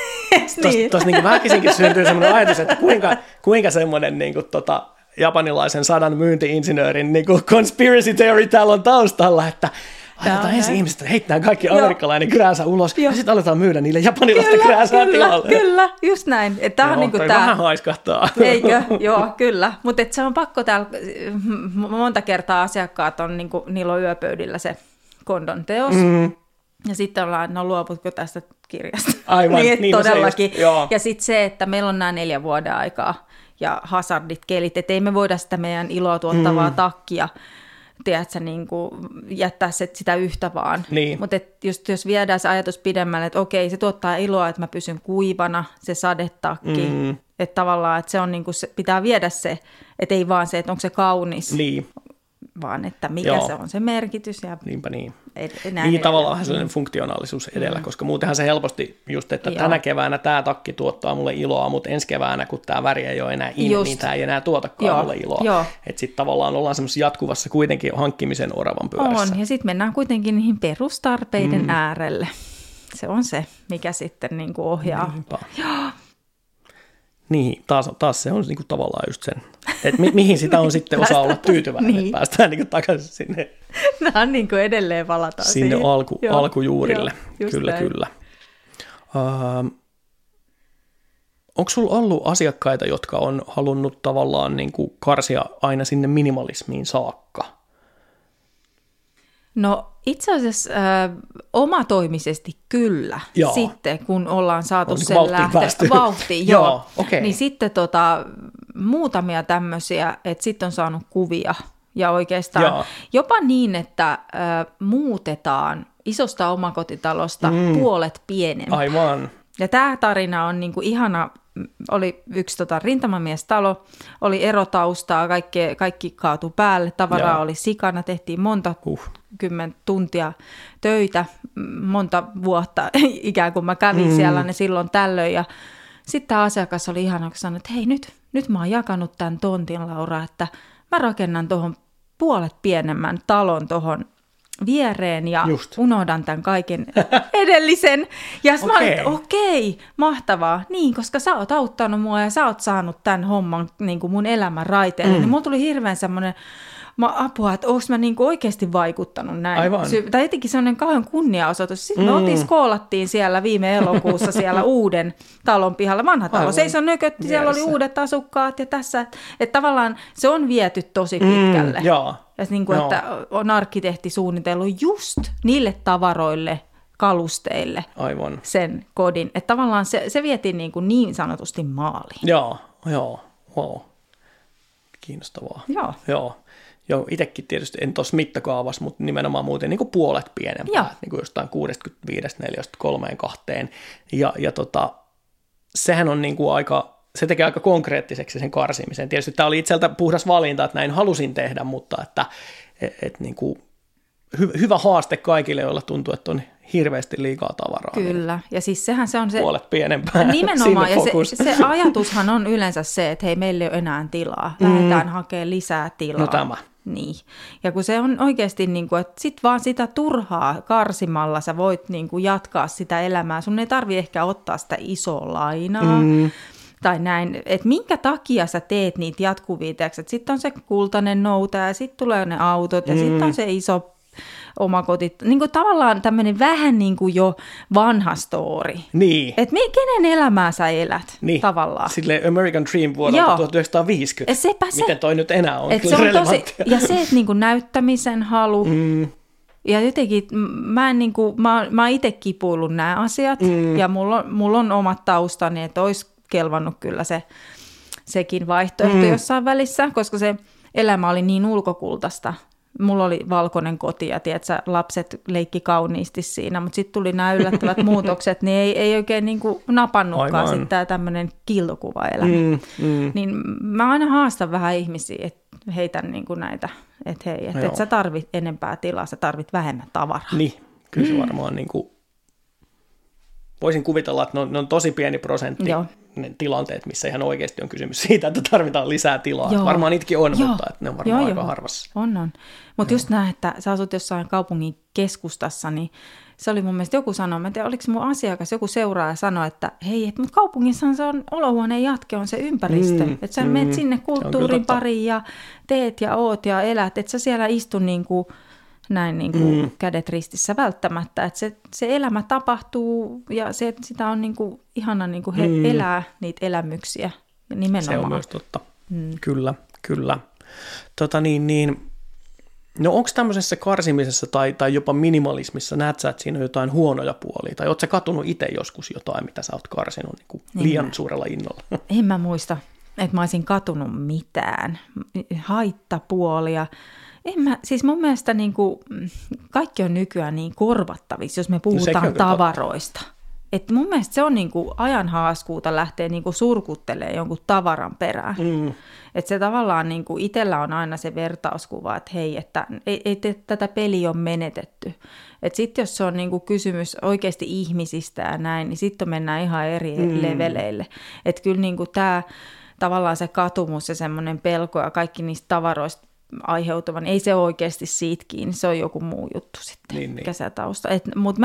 tuossa niin väkisinkin syntyy sellainen ajatus, että kuinka semmoinen niin kuin, japanilaisen 100 myynti-insinöörin niin kuin conspiracy theory täällä on taustalla, että aletaan ensin ihmiset, että heittää kaikki amerikkalainen krääsä ulos, ja sitten aletaan myydä niille japanilaista krääsää tilalle. Kyllä, just näin. Tämä on niin kuin tämä. Vähän haiskahtaa. Eikö? Joo, kyllä. Mutta se on pakko täällä, monta kertaa asiakkaat on, niin kuin, niillä on yöpöydillä se Kondon teos, ja sitten ollaan, no luovutko tästä kirjasta? Aivan, niin todellakin. Ja sitten se, että meillä on nämä 4 vuoden aikaa ja hazardit, kelit, että ei me voida sitä meidän iloa tuottavaa takkia, tiedätkö, niin kuin jättää sitä yhtä vaan. Niin. Mutta jos viedään se ajatus pidemmälle, että okei, se tuottaa iloa, että mä pysyn kuivana, se sadetakki, että tavallaan, että se on niin kuin, pitää viedä se, että ei vaan se, että onko se kaunis. Niin. vaan että mikä se on se merkitys. Ja niinpä niin. Niin tavallaan sellainen funktionaalisuus edellä, koska muutenhan se helposti just, että tänä keväänä tämä takki tuottaa mulle iloa, mutta ensi keväänä, kun tämä väri ei ole enää niin tämä ei enää tuotakaan mulle iloa. Että sitten tavallaan ollaan semmoisessa jatkuvassa kuitenkin hankkimisen oravan pyörässä. On, ja sitten mennään kuitenkin niihin perustarpeiden äärelle. Se on se, mikä sitten niin kuin ohjaa. Niin, taas se on niin kuin tavallaan just sen, että mihin sitä on sitten osaa olla tyytyväinen, niin. Että päästään niin kuin takaisin sinne. Nämä on niin kuin edelleen valataan sinne alkujuurille, kyllä. Onko sulla ollut asiakkaita, jotka on halunnut tavallaan niin kuin karsia aina sinne minimalismiin saakka? No itse asiassa omatoimisesti kyllä. Joo. Sitten kun ollaan saatu on sen vauhtiin, okay. Niin sitten muutamia tämmöisiä, että sitten on saanut kuvia ja oikeastaan jopa niin, että muutetaan isosta omakotitalosta puolet pienempi. Aivan. Ja tämä tarina on niinku ihana. Oli yksi rintamamiestalo, oli erotaustaa, kaikki kaatui päälle, tavaraa oli sikana, tehtiin monta kymmentä tuntia töitä, monta vuotta ikään kuin mä kävin siellä ne silloin tällöin. Ja sitten tämä asiakas oli ihana, kun sanoi, että hei nyt mä oon jakanut tämän tontin, Laura, että mä rakennan tuohon puolet pienemmän talon tuohon viereen ja unohdan tämän kaiken edellisen. Ja mä olin, että okei, mahtavaa. Niin, koska sä oot auttanut mua ja sä oot saanut tämän homman niin kuin mun elämän raiteelle. Niin mulla tuli hirveän semmoinen apua, että onko mä niin kuin oikeasti vaikuttanut näin. Tai jotenkin semmoinen kauhean kunniaosoitus. Sitten me skoolattiin siellä viime elokuussa siellä uuden talon pihalla. Vanha talo seisoi nökötti, siellä oli uudet asukkaat ja tässä. Että tavallaan se on viety tosi pitkälle. Ja niin kuin, että on arkkitehti suunnitellut just niille tavaroille, kalusteille sen kodin. Että tavallaan se vietiin niin sanotusti maaliin. Wow. Kiinnostavaa. Joo, itsekin tietysti en tuossa mittakaavassa, mutta nimenomaan muuten niin kuin puolet pienempää, niin kuin jostain 65-4-3-2. Ja sehän on niin kuin se tekee aika konkreettiseksi sen karsimisen. Tietysti tämä oli itseltä puhdas valinta, että näin halusin tehdä, mutta että niin kuin hyvä haaste kaikille, joilla tuntuu, että on hirveästi liikaa tavaraa. Kyllä, ja siis sehän se on se puolet pienempää. Nimenomaan, ja se ajatushan on yleensä se, että hei, meillä ei ole enää tilaa, lähdetään hakemaan lisää tilaa. No tämä. Niin, ja kun se on oikeasti, niin kuin, että sit vaan sitä turhaa karsimalla sä voit niin kuin jatkaa sitä elämää, sun ei tarvitse ehkä ottaa sitä isoa lainaa, tai näin, että minkä takia sä teet niitä jatkuvia teoksi, että sitten on se kultainen nouta ja sitten tulee ne autot ja sitten on se iso omakoti, niin kuin tavallaan tämmöinen vähän niin kuin jo vanha story. Niin. Että kenen elämää sä elät tavallaan. Silleen American Dream vuodelta 1950. Miten toi nyt enää on kyllä relevanttia. Ja se, että niin kuin näyttämisen halu. Ja jotenkin mä oon itse kipuillut nämä asiat ja mulla on omat taustani, että olisi kelvannut kyllä sekin vaihtoehto jossain välissä, koska se elämä oli niin ulkokultaista. Mulla oli valkoinen koti ja tiedätkö, lapset leikki kauniisti siinä, mutta sitten tuli nämä yllättävät muutokset, niin ei oikein niin kuin napannutkaan sitten tämä tämmöinen kiltokuvaelämä. Niin mä aina haastan vähän ihmisiä, että heitän niin kuin näitä, että hei, että et sä tarvit enempää tilaa, sä tarvit vähemmän tavaraa. Niin, kyllä se varmaan niin kuin voisin kuvitella, että ne on tosi pieni prosentti ne tilanteet, missä ihan oikeasti on kysymys siitä, että tarvitaan lisää tilaa. Varmaan niitäkin on, mutta että ne on varmaan aika harvassa. On. Mutta just näin, että sä asut jossain kaupungin keskustassa, niin se oli mun mielestä joku sanoi, mä en tiedä, oliko mun asiakas, joku seuraaja sanoi, että hei, mutta kaupungissa se on olohuoneen jatke, on se ympäristö. Että sä menet sinne kulttuurin pariin ja teet ja oot ja elät, että sä siellä istu niin kuin näin niin kuin kädet ristissä välttämättä, että se elämä tapahtuu ja sitä on niin kuin ihana niin kuin he elää niitä elämyksiä nimenomaan. Se on myös totta. Kyllä. No onko tämmöisessä karsimisessa tai jopa minimalismissa, näet sä, että siinä on jotain huonoja puolia, tai ootko sä katunut itse joskus jotain, mitä sä oot karsinut niin kuin liian suurella innolla? En mä muista, että mä olisin katunut mitään haittapuolia. Siis mun mielestä niin kuin, kaikki on nykyään niin korvattavissa, jos me puhutaan tavaroista. Että mun mielestä se on niin kuin ajan haaskuuta lähteä niin kuin surkuttelemaan jonkun tavaran perään. Että se tavallaan niin kuin itsellä on aina se vertauskuva, että hei, että ei tätä peliä ole menetetty. Että sitten jos se on niin kuin kysymys oikeasti ihmisistä ja näin, niin sitten mennään ihan eri leveleille. Että kyllä niin kuin tämä tavallaan se katumus ja semmoinen pelko ja kaikki niistä tavaroista aiheutuvan, niin ei se oikeasti siitä kiinni, se on joku muu juttu sitten, mikä se tausta. Mutta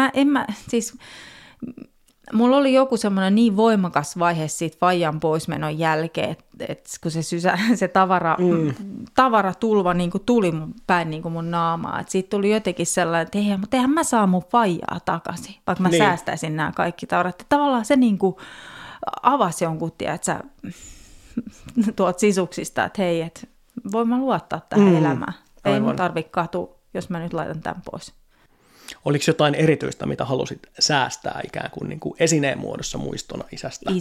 mulla oli joku semmoinen niin voimakas vaihe siitä vaijan poismenon jälkeen, että kun se tavaratulva niin kuin tuli mun päin niin kuin mun naamaa, että siitä tuli jotenkin sellainen, että eihän mä saa mun vaijaa takaisin, vaikka mä säästäisin nämä kaikki tavarat. Tavallaan se niin kuin avasi jonkun, että sä tuot sisuksista, että hei, että voin mä luottaa tähän elämään. Ei mun tarvitse katua, jos mä nyt laitan tämän pois. Oliko jotain erityistä, mitä halusit säästää ikään kuin, esineen muodossa muistona isästä?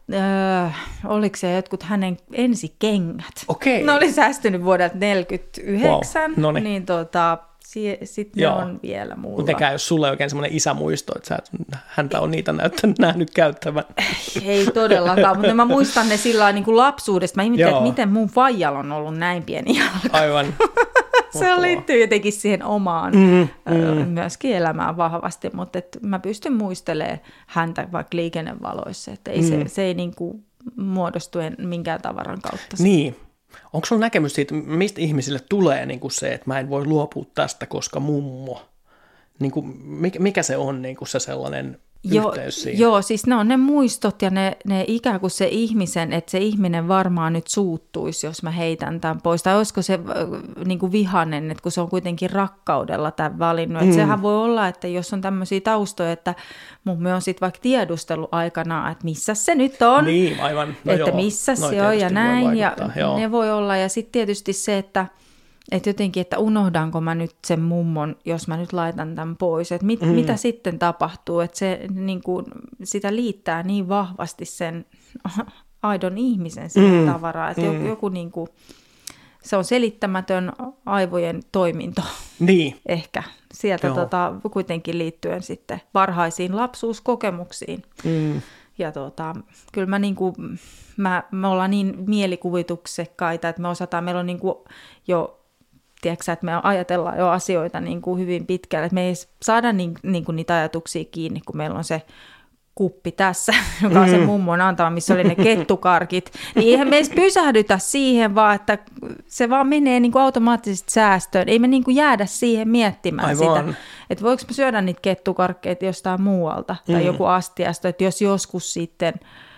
Oliko se jotkut hänen ensikengät? Okei. Ne oli säästynyt vuodelta 1949, wow. Niin sitten ne on vielä mulla. Mutta nekään, jos sulle oikein semmoinen isämuisto, että häntä on niitä nähnyt käyttävän. Ei todellakaan, mutta mä muistan ne sillä niin kuin lapsuudesta. Mä ihmettelin, että miten mun vaijalla on ollut näin pieni jalka. Aivan. Se liittyy jotenkin siihen omaan myöskin elämään vahvasti, mutta mä pystyn muistelemaan häntä vaikka liikennevaloissa, että se ei niin kuin muodostu minkään tavaran kautta. Niin. Onko sulla näkemys siitä, mistä ihmisille tulee niin kuin se, että mä en voi luopua tästä, koska mummo? Niin kuin, mikä se on niin kuin se sellainen yhteys siihen? Joo, siis ne on ne muistot ja ne ikään kuin se ihmisen, että se ihminen varmaan nyt suuttuisi, jos mä heitän tämän pois. Tai olisiko se niin kuin vihainen, että kun se on kuitenkin rakkaudella tämän valinnut. Että sehän voi olla, että jos on tämmöisiä taustoja, että mummi on sitten vaikka tiedustellut aikanaan, että missä se nyt on. Niin, aivan. No että missä se on ja näin. Ja ne voi olla. Ja sitten tietysti se, että jotenkin, että unohdanko mä nyt sen mummon, jos mä nyt laitan tämän pois, että mitä sitten tapahtuu, että se niin kuin, sitä liittää niin vahvasti sen aidon ihmisen siihen tavaraan, että joku niin kuin, se on selittämätön aivojen toiminto ehkä sieltä kuitenkin liittyen sitten varhaisiin lapsuuskokemuksiin. Ja kyllä mä niinku, me ollaan niin mielikuvituksekkaita, että me osataan, meillä on niinku jo, tiedätkö, että me ajatellaan jo asioita niinku hyvin pitkälle, että me ei saada niinku niitä ajatuksia kiinni, kun meillä on se kuppi tässä, joka on se mummon antama, missä oli ne kettukarkit, niin eihän me edes pysähdytä siihen, vaan että se vaan menee niinku automaattisesti säästöön. Ei me niinku jäädä siihen miettimään sitä, että voiko me syödä niitä kettukarkkeita jostain muualta tai joku astiasta, että jos joskus sitten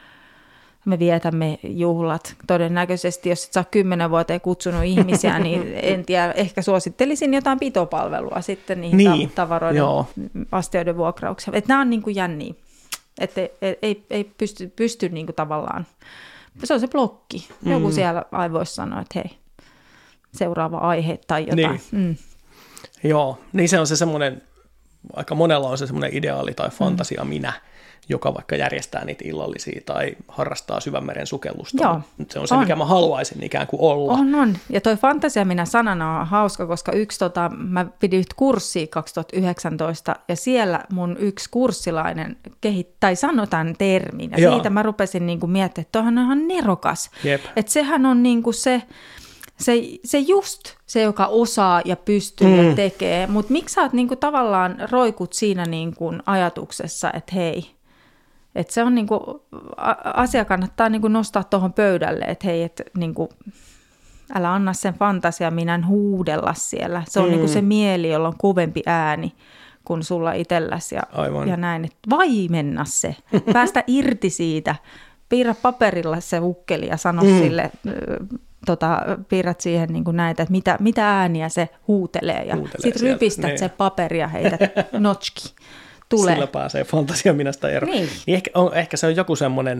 me vietämme juhlat. Todennäköisesti, jos et saa 10 vuoteen kutsunut ihmisiä, niin en tiedä, ehkä suosittelisin jotain pitopalvelua sitten niihin tavaroiden astioiden vuokrauksia. Että nämä on niin kuin jänniä. Että ei pysty niin kuin tavallaan, se on se blokki. Joku siellä aivoissa sanoo, että hei, seuraava aihe tai jotain. Niin. Joo, niin se on se semmoinen, aika monella on se semmoinen ideaali tai fantasia minä, joka vaikka järjestää niitä illallisia tai harrastaa syvänmeren sukellusta. Joo, se on se, mikä mä haluaisin ikään kuin olla. On. Ja toi fantasia minä sanana on hauska, koska mä pidin yhtä kurssia 2019, ja siellä mun yksi kurssilainen sanoi tämän termin, ja siitä mä rupesin niinku miettimään, että toihan on ihan nerokas. Että sehän on niinku se just se, joka osaa ja pystyy ja tekee, mutta miksi sä oot niinku tavallaan roikut siinä niinku ajatuksessa, että hei, että se on niinku, asia kannattaa niinku nostaa tuohon pöydälle, että hei, että niinku, älä anna sen fantasia minän huudella siellä. Se on niinku se mieli, jolla on kovempi ääni kuin sulla itselläsi ja näin. Että vaimenna se, päästä irti siitä, piirrä paperilla se ukkeli ja sano sille, piirrät siihen niin kuin näitä, että mitä ääniä se huutelee ja sitten rypistät se paperia heitä notchki. Tulee. Sillä pääsee fantasiaminasta eroon. Niin. Ehkä se on joku semmoinen,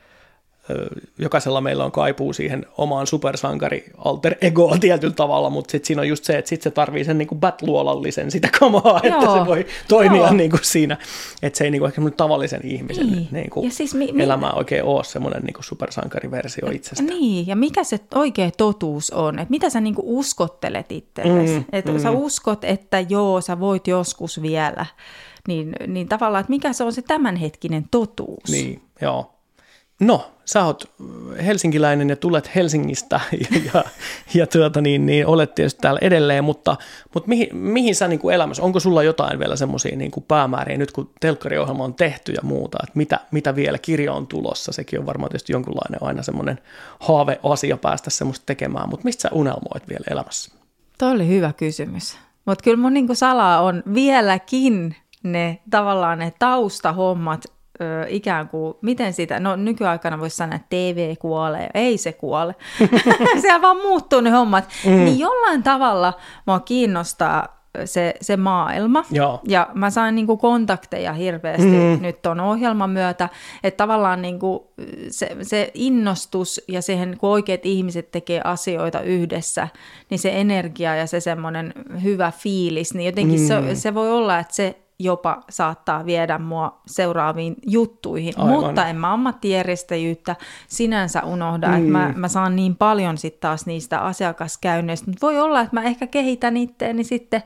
jokaisella meillä on kaipuu siihen omaan supersankari alter egoon tietyllä tavalla, mutta sitten siinä on just se, että sitten se tarvii sen niinku bat-luolallisen sitä kamaa, että se voi toimia niinku siinä, että se ei niinku ehkä tavallisen ihmisen niinku ja siis elämä oikein ole semmoinen niinku supersankariversio itsestä. Niin, ja mikä se oikea totuus on, että mitä sä niinku uskottelet itsellesi, että sä uskot, että joo, sä voit joskus vielä niin tavallaan, että mikä se on se tämänhetkinen totuus. Niin, joo. No, sä oot helsinkiläinen ja tulet Helsingistä ja olet tietysti täällä edelleen, mutta mihin sä niin kuin elämässä, onko sulla jotain vielä semmoisia niin kuin päämääriä nyt kun telkkariohjelma on tehty ja muuta, että mitä vielä, kirja on tulossa, sekin on varmaan tietysti jonkunlainen aina semmoinen haaveasia päästä semmoista tekemään, mutta mistä sä unelmoit vielä elämässä? Tuo oli hyvä kysymys, mutta kyllä mun niin kuin salaa on vieläkin tavallaan ne taustahommat, ikään kuin, miten sitä, no nykyaikana voisi sanoa, että TV kuolee, ei se kuole, siellä vaan muuttuu ne hommat, niin jollain tavalla mua kiinnostaa se maailma, ja mä sain niinku kontakteja hirveästi nyt ton ohjelman myötä, että tavallaan niinku se innostus ja siihen, kun oikeat ihmiset tekee asioita yhdessä, niin se energia ja se semmoinen hyvä fiilis, niin jotenkin se voi olla, että se jopa saattaa viedä mua seuraaviin juttuihin, mutta en mä ammattijärjestäjyyttä sinänsä unohda, että mä saan niin paljon sitten taas niistä asiakaskäynneistä, mutta voi olla, että mä ehkä kehitän itteeni sitten,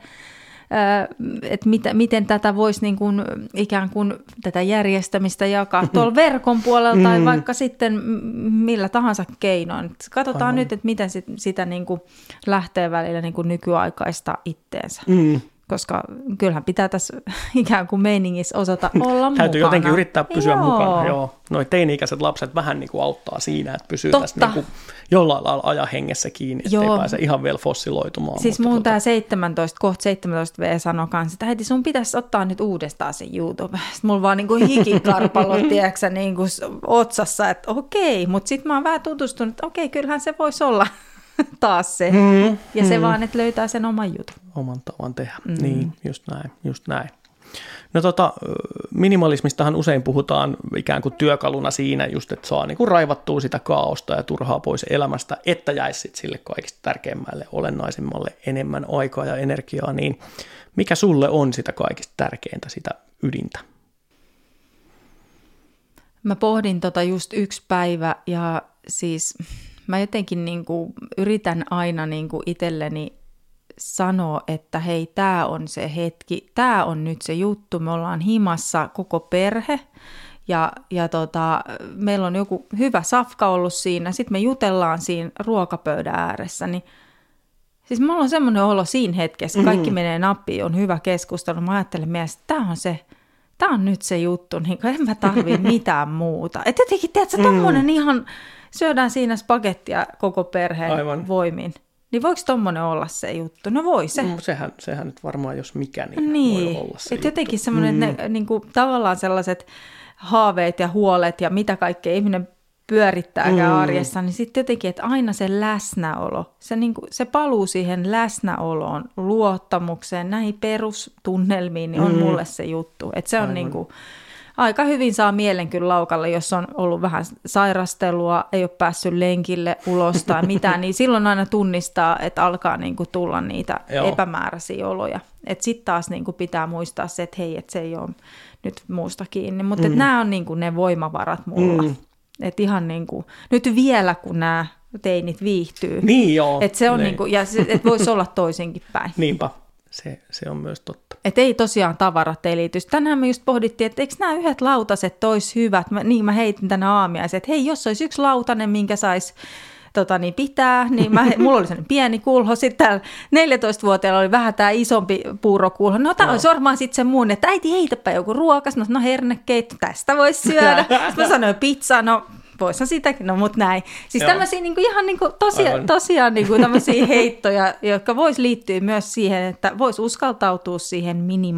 että miten tätä voisi niin kuin, ikään kuin tätä järjestämistä jakaa tuolla verkon puolella tai vaikka sitten millä tahansa keinoin. Katsotaan nyt, että miten sitä niin kuin lähtee välillä niin kuin nykyaikaista itteensä. Koska kyllähän pitää tässä ikään kuin meiningissä osata olla mukana. Täytyy jotenkin yrittää pysyä mukana. Joo. Noi teini-ikäiset lapset vähän niin kuin auttaa siinä, että pysyy tässä niin kuin jollain lailla ajan hengessä kiinni, ettei pääse ihan vielä fossiloitumaan. Siis mun tämä 17V sanoi kanssa, että äiti sun pitäisi ottaa nyt uudestaan se YouTube. Sitten mulla vaan niin kuin hikikarpalo, tiedätkö, niin kuin otsassa, että okei, mutta sitten mä oon vähän tutustunut, että okei, kyllähän se voisi olla taas se. Ja se vaan, että löytää sen oman jutun. Oman tavan tehdä. Niin, just näin. No minimalismistahan usein puhutaan ikään kuin työkaluna siinä just, että saa niin kuin raivattua sitä kaaosta ja turhaa pois elämästä, että jäisi sit sille kaikista tärkeimmälle, olennaisimmalle enemmän aikaa ja energiaa, niin mikä sulle on sitä kaikista tärkeintä, sitä ydintä? Mä pohdin just yksi päivä ja siis mä jotenkin niin kuin yritän aina niin kuin itselleni sanoa, että hei, tää on se hetki, tää on nyt se juttu, me ollaan himassa koko perhe ja meillä on joku hyvä safka ollut siinä, sitten me jutellaan siinä ruokapöydän ääressä, niin siis mulla on semmoinen olo siinä hetkessä, kaikki menee nappiin, on hyvä keskustelu, mä ajattelen mielestä, että tää on nyt se juttu, niin en mä tarvii mitään muuta. Että jotenkin, tiedätkö, tommonen ihan, syödään siinä spagettia koko perheen voimin. Niin voiko tommonen olla se juttu? No voi se. Sehän nyt varmaan, jos mikä, niin voi olla se juttu. Jotenkin semmoinen, että niinku, tavallaan sellaiset haaveet ja huolet ja mitä kaikkea ihminen pyörittääkään arjessa, niin sitten jotenkin, että aina se läsnäolo, se paluu siihen läsnäoloon, luottamukseen, näihin perustunnelmiin, niin on mulle se juttu. Että se on niinku, aika hyvin saa mielen kyllä laukalle, jos on ollut vähän sairastelua, ei ole päässyt lenkille ulos tai mitään, niin silloin aina tunnistaa, että alkaa niinku tulla niitä epämääräisiä oloja. Että sitten taas niinku pitää muistaa se, että hei, että se ei ole nyt muusta kiinni. Mutta nämä on niinku ne voimavarat mulla. Että ihan niinku, nyt vielä kun nämä teinit viihtyy. Niin joo. Että se on niinku, ja et voisi olla toisinkin päin. Niinpä. Se on myös totta. Että ei tosiaan tavarat ei liity. Tänään me just pohdittiin, että eikö nämä yhdet lautaset olisi hyvät. Mä heitin tänä aamiaisen, että hei, jos olisi yksi lautanen, minkä saisi pitää, niin mulla oli sellainen pieni kulho. Sitten täällä 14-vuotiaalla oli vähän tämä isompi puurokulho. No tämä olisi varmaan sitten se mun, että äiti heitäpä joku ruokas. No hernekeitto, tästä voisi syödä. Sitten mä sanoin pizza, no voisihan sitäkin, no mut näin. Siis tämmöisiä niinku, ihan niinku, tosiaan niinku, tämmöisiä heittoja, jotka vois liittyä myös siihen, että vois uskaltautua siihen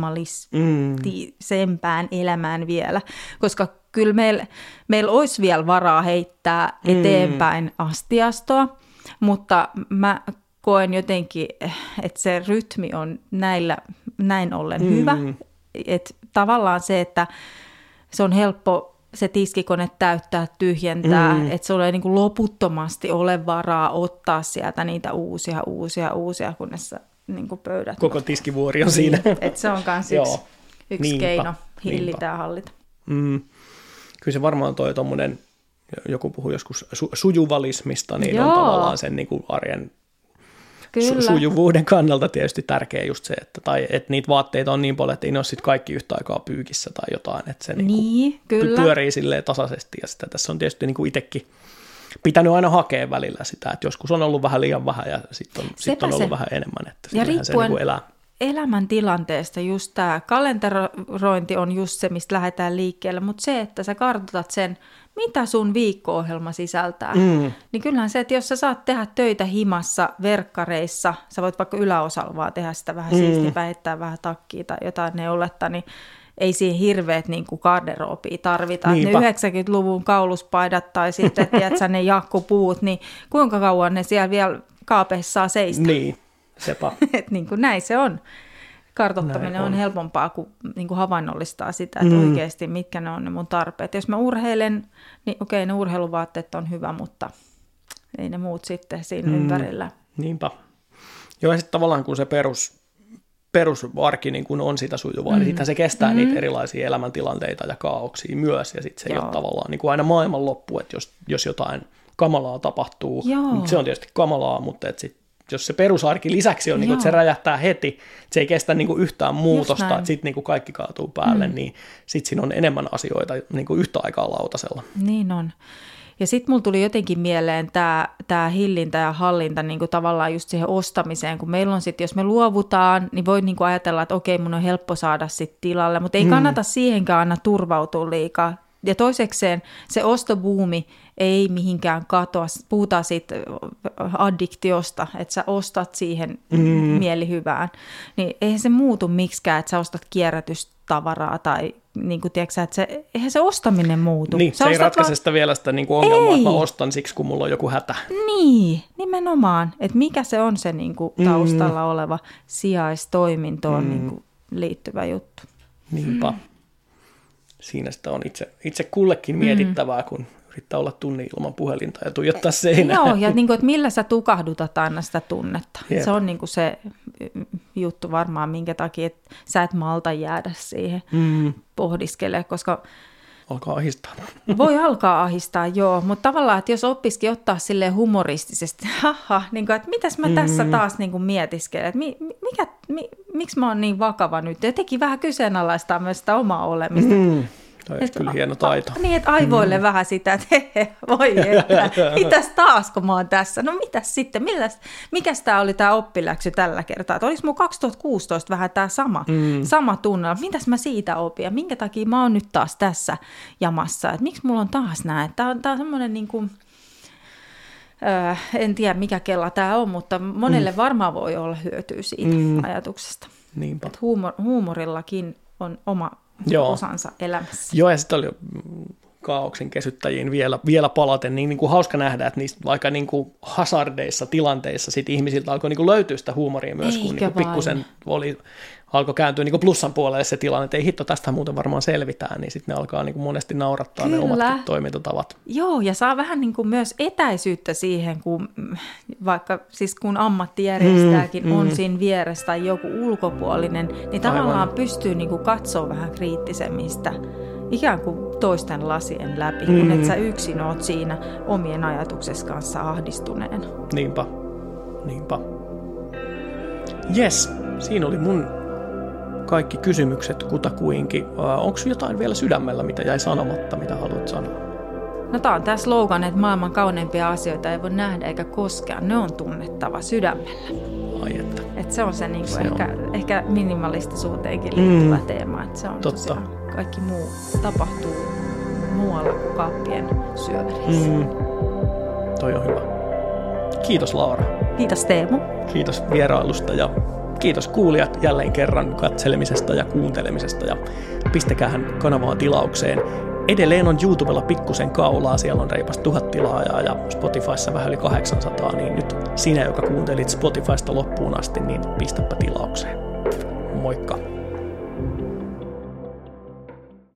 minimalistisempään elämään vielä, koska kyllä meillä olisi vielä varaa heittää eteenpäin astiastoa, mutta mä koen jotenkin, että se rytmi on näin ollen hyvä. Että tavallaan se, että se on helppo se tiskikone täyttää, tyhjentää, että sulla ei niin kuin loputtomasti ole varaa ottaa sieltä niitä uusia, kunnes niin kuin pöydät. Koko tiskivuori on siinä. Että se on myös yksi keino hillitä ja hallita. Kyllä se varmaan toi tommonen, joku puhui joskus sujuvalismista, niin on tavallaan sen niin kuin arjen sujuvuuden kannalta tietysti tärkeä just se, että niitä vaatteita on niin paljon, että ei ne ole sitten kaikki yhtä aikaa pyykissä tai jotain, että se pyörii silleen tasaisesti, ja sitä tässä on tietysti niin kuin itsekin pitänyt aina hakea välillä sitä, että joskus on ollut vähän liian vähän ja sitten on ollut vähän enemmän, että ja riippuen se niin kuin elää. Elämäntilanteesta just tämä kalenterointi on just se, mistä lähdetään liikkeelle, mutta se, että sä kartoitat sen, mitä sun viikko-ohjelma sisältää, niin kyllähän se, että jos sä saat tehdä töitä himassa, verkkareissa, sä voit vaikka yläosalla vaan tehdä sitä vähän siistiä, heittää vähän takkia tai jotain neuletta, niin ei siihen hirveät niin kuin garderoobia tarvita. Ne 90-luvun kauluspaidat tai sitten, tiedätkö, ne jakkupuut, niin kuinka kauan ne siellä vielä kaapeissa saa seistä? Niin, sepä. Että niin kuin näin se on. Kartoittaminen on helpompaa kuin niin havainnollistaa sitä, että oikeasti mitkä ne on ne mun tarpeet. Jos mä urheilen, niin okei, ne urheiluvaatteet on hyvä, mutta ei ne muut sitten siinä ympärillä. Niinpä. Joo, ja sitten tavallaan kun se perusarki niin kun on sitä sujuvaa, niin sitten se kestää niitä erilaisia elämäntilanteita ja kaaoksia myös, ja sitten se ei ole tavallaan niin kuin aina maailmanloppu, että jos jotain kamalaa tapahtuu, se on tietysti kamalaa, mutta jos se perusarki lisäksi on, niin kuin, että se räjähtää heti, se ei kestä niin kuin yhtään muutosta, että sitten niin kaikki kaatuu päälle, niin sitten siinä on enemmän asioita niin kuin yhtä aikaa lautasella. Niin on. Ja sitten mulla tuli jotenkin mieleen tämä hillintä ja hallinta niin kuin tavallaan just siihen ostamiseen, kun meillä on sitten, jos me luovutaan, niin voi niin kuin ajatella, että okei, mun on helppo saada sitten tilalle, mutta ei kannata siihenkään aina turvautua liikaa. Ja toisekseen se ostobuumi ei mihinkään katoa. Puhutaan siitä addiktiosta, että sä ostat siihen mielihyvään. Niin eihän se muutu miksikään, että sä ostat kierrätystavaraa tai niin kuin, tiedätkö, että eihän se ostaminen muutu. Niin, se ei ratkaise sitä vielä sitä niin kuin ongelmaa, että mä ostan siksi, kun mulla on joku hätä. Niin, nimenomaan. Että mikä se on se niin kuin taustalla oleva sijaistoimintoon niin kuin liittyvä juttu. Niinpä. Siinä sitä on itse kullekin mietittävää, kun yrittää olla tunnin ilman puhelinta ja tuijottaa seinään. Joo, ja niin kuin, että millä sä tukahdutat aina sitä tunnetta. Jep. Se on niin kuin se juttu varmaan, minkä takia että sä et malta jäädä siihen pohdiskelemaan, koska alkaa ahistaa. Voi alkaa ahistaa, joo, mutta tavallaan, että jos oppisikin ottaa silleen humoristisesti, niin kuin, että mitäs mä tässä taas niin kuin mietiskelen, että miksi mä oon niin vakava nyt, jotenkin vähän kyseenalaistaa myös sitä omaa olemista. Toi on kyllä hieno taito. Niin, että aivoille vähän sitä, että voi että, mitäs taas kun mä oon tässä, no mitäs sitten, mikäs tää oli tää oppiläksy tällä kertaa, että olis mun 2016 vähän tää sama tunnelma, mitäs mä siitä opin ja minkä takia mä oon nyt taas tässä jamassa, että miksi mulla on taas näin, tää on semmoinen niin kuin, en tiedä mikä kella tää on, mutta monelle varmaan voi olla hyötyä siitä ajatuksesta. Niinpä. Että huumorillakin on oma osansa elämässä. Joo, ja sitten oli kaaoksen kesyttäjiin vielä palaten, niin kuin hauska nähdä, että niistä vaikka niin kuin hazardeissa tilanteissa sit ihmisiltä alkoi niin kuin löytyä sitä huumoria myös, kun niin pikkusen alkoi kääntyä niin kuin plussan puolelle se tilanne, että ei hitto, tästä muuten varmaan selvitään, niin sitten ne alkaa niin kuin monesti naurattaa ne omat toimintatavat. Joo, ja saa vähän niin kuin myös etäisyyttä siihen, kun vaikka siis kun ammattijärjestääkin on siinä vieressä tai joku ulkopuolinen, niin tavallaan pystyy niin kuin katsoa vähän kriittisemmin sitä ikään kuin toisten lasien läpi, kun et sä yksin oot siinä omien ajatuksesi kanssa ahdistuneen. Niinpä. Jes, siinä oli mun kaikki kysymykset kutakuinkin. Onko jotain vielä sydämellä, mitä jäi sanomatta, mitä haluat sanoa? No tää on tää slogan, että maailman kauneimpia asioita ei voi nähdä eikä koskea. Ne on tunnettava sydämellä. Ai että. Et se on se, niinku se ehkä minimalistisuuteenkin liittyvä teema. Että se on tosiaan, kaikki muu tapahtuu muualla kuin kaappien syövereissä. Toi on hyvä. Kiitos Laura. Kiitos Teemu. Kiitos vierailusta ja kiitos kuulijat jälleen kerran katselemisesta ja kuuntelemisesta ja pistäkäähän kanavaa tilaukseen. Edelleen on YouTubella pikkusen kaulaa, siellä on reipas 1000 tilaajaa ja Spotifyssa vähän yli 800, niin nyt sinä, joka kuuntelit Spotifysta loppuun asti, niin pistäpä tilaukseen. Moikka!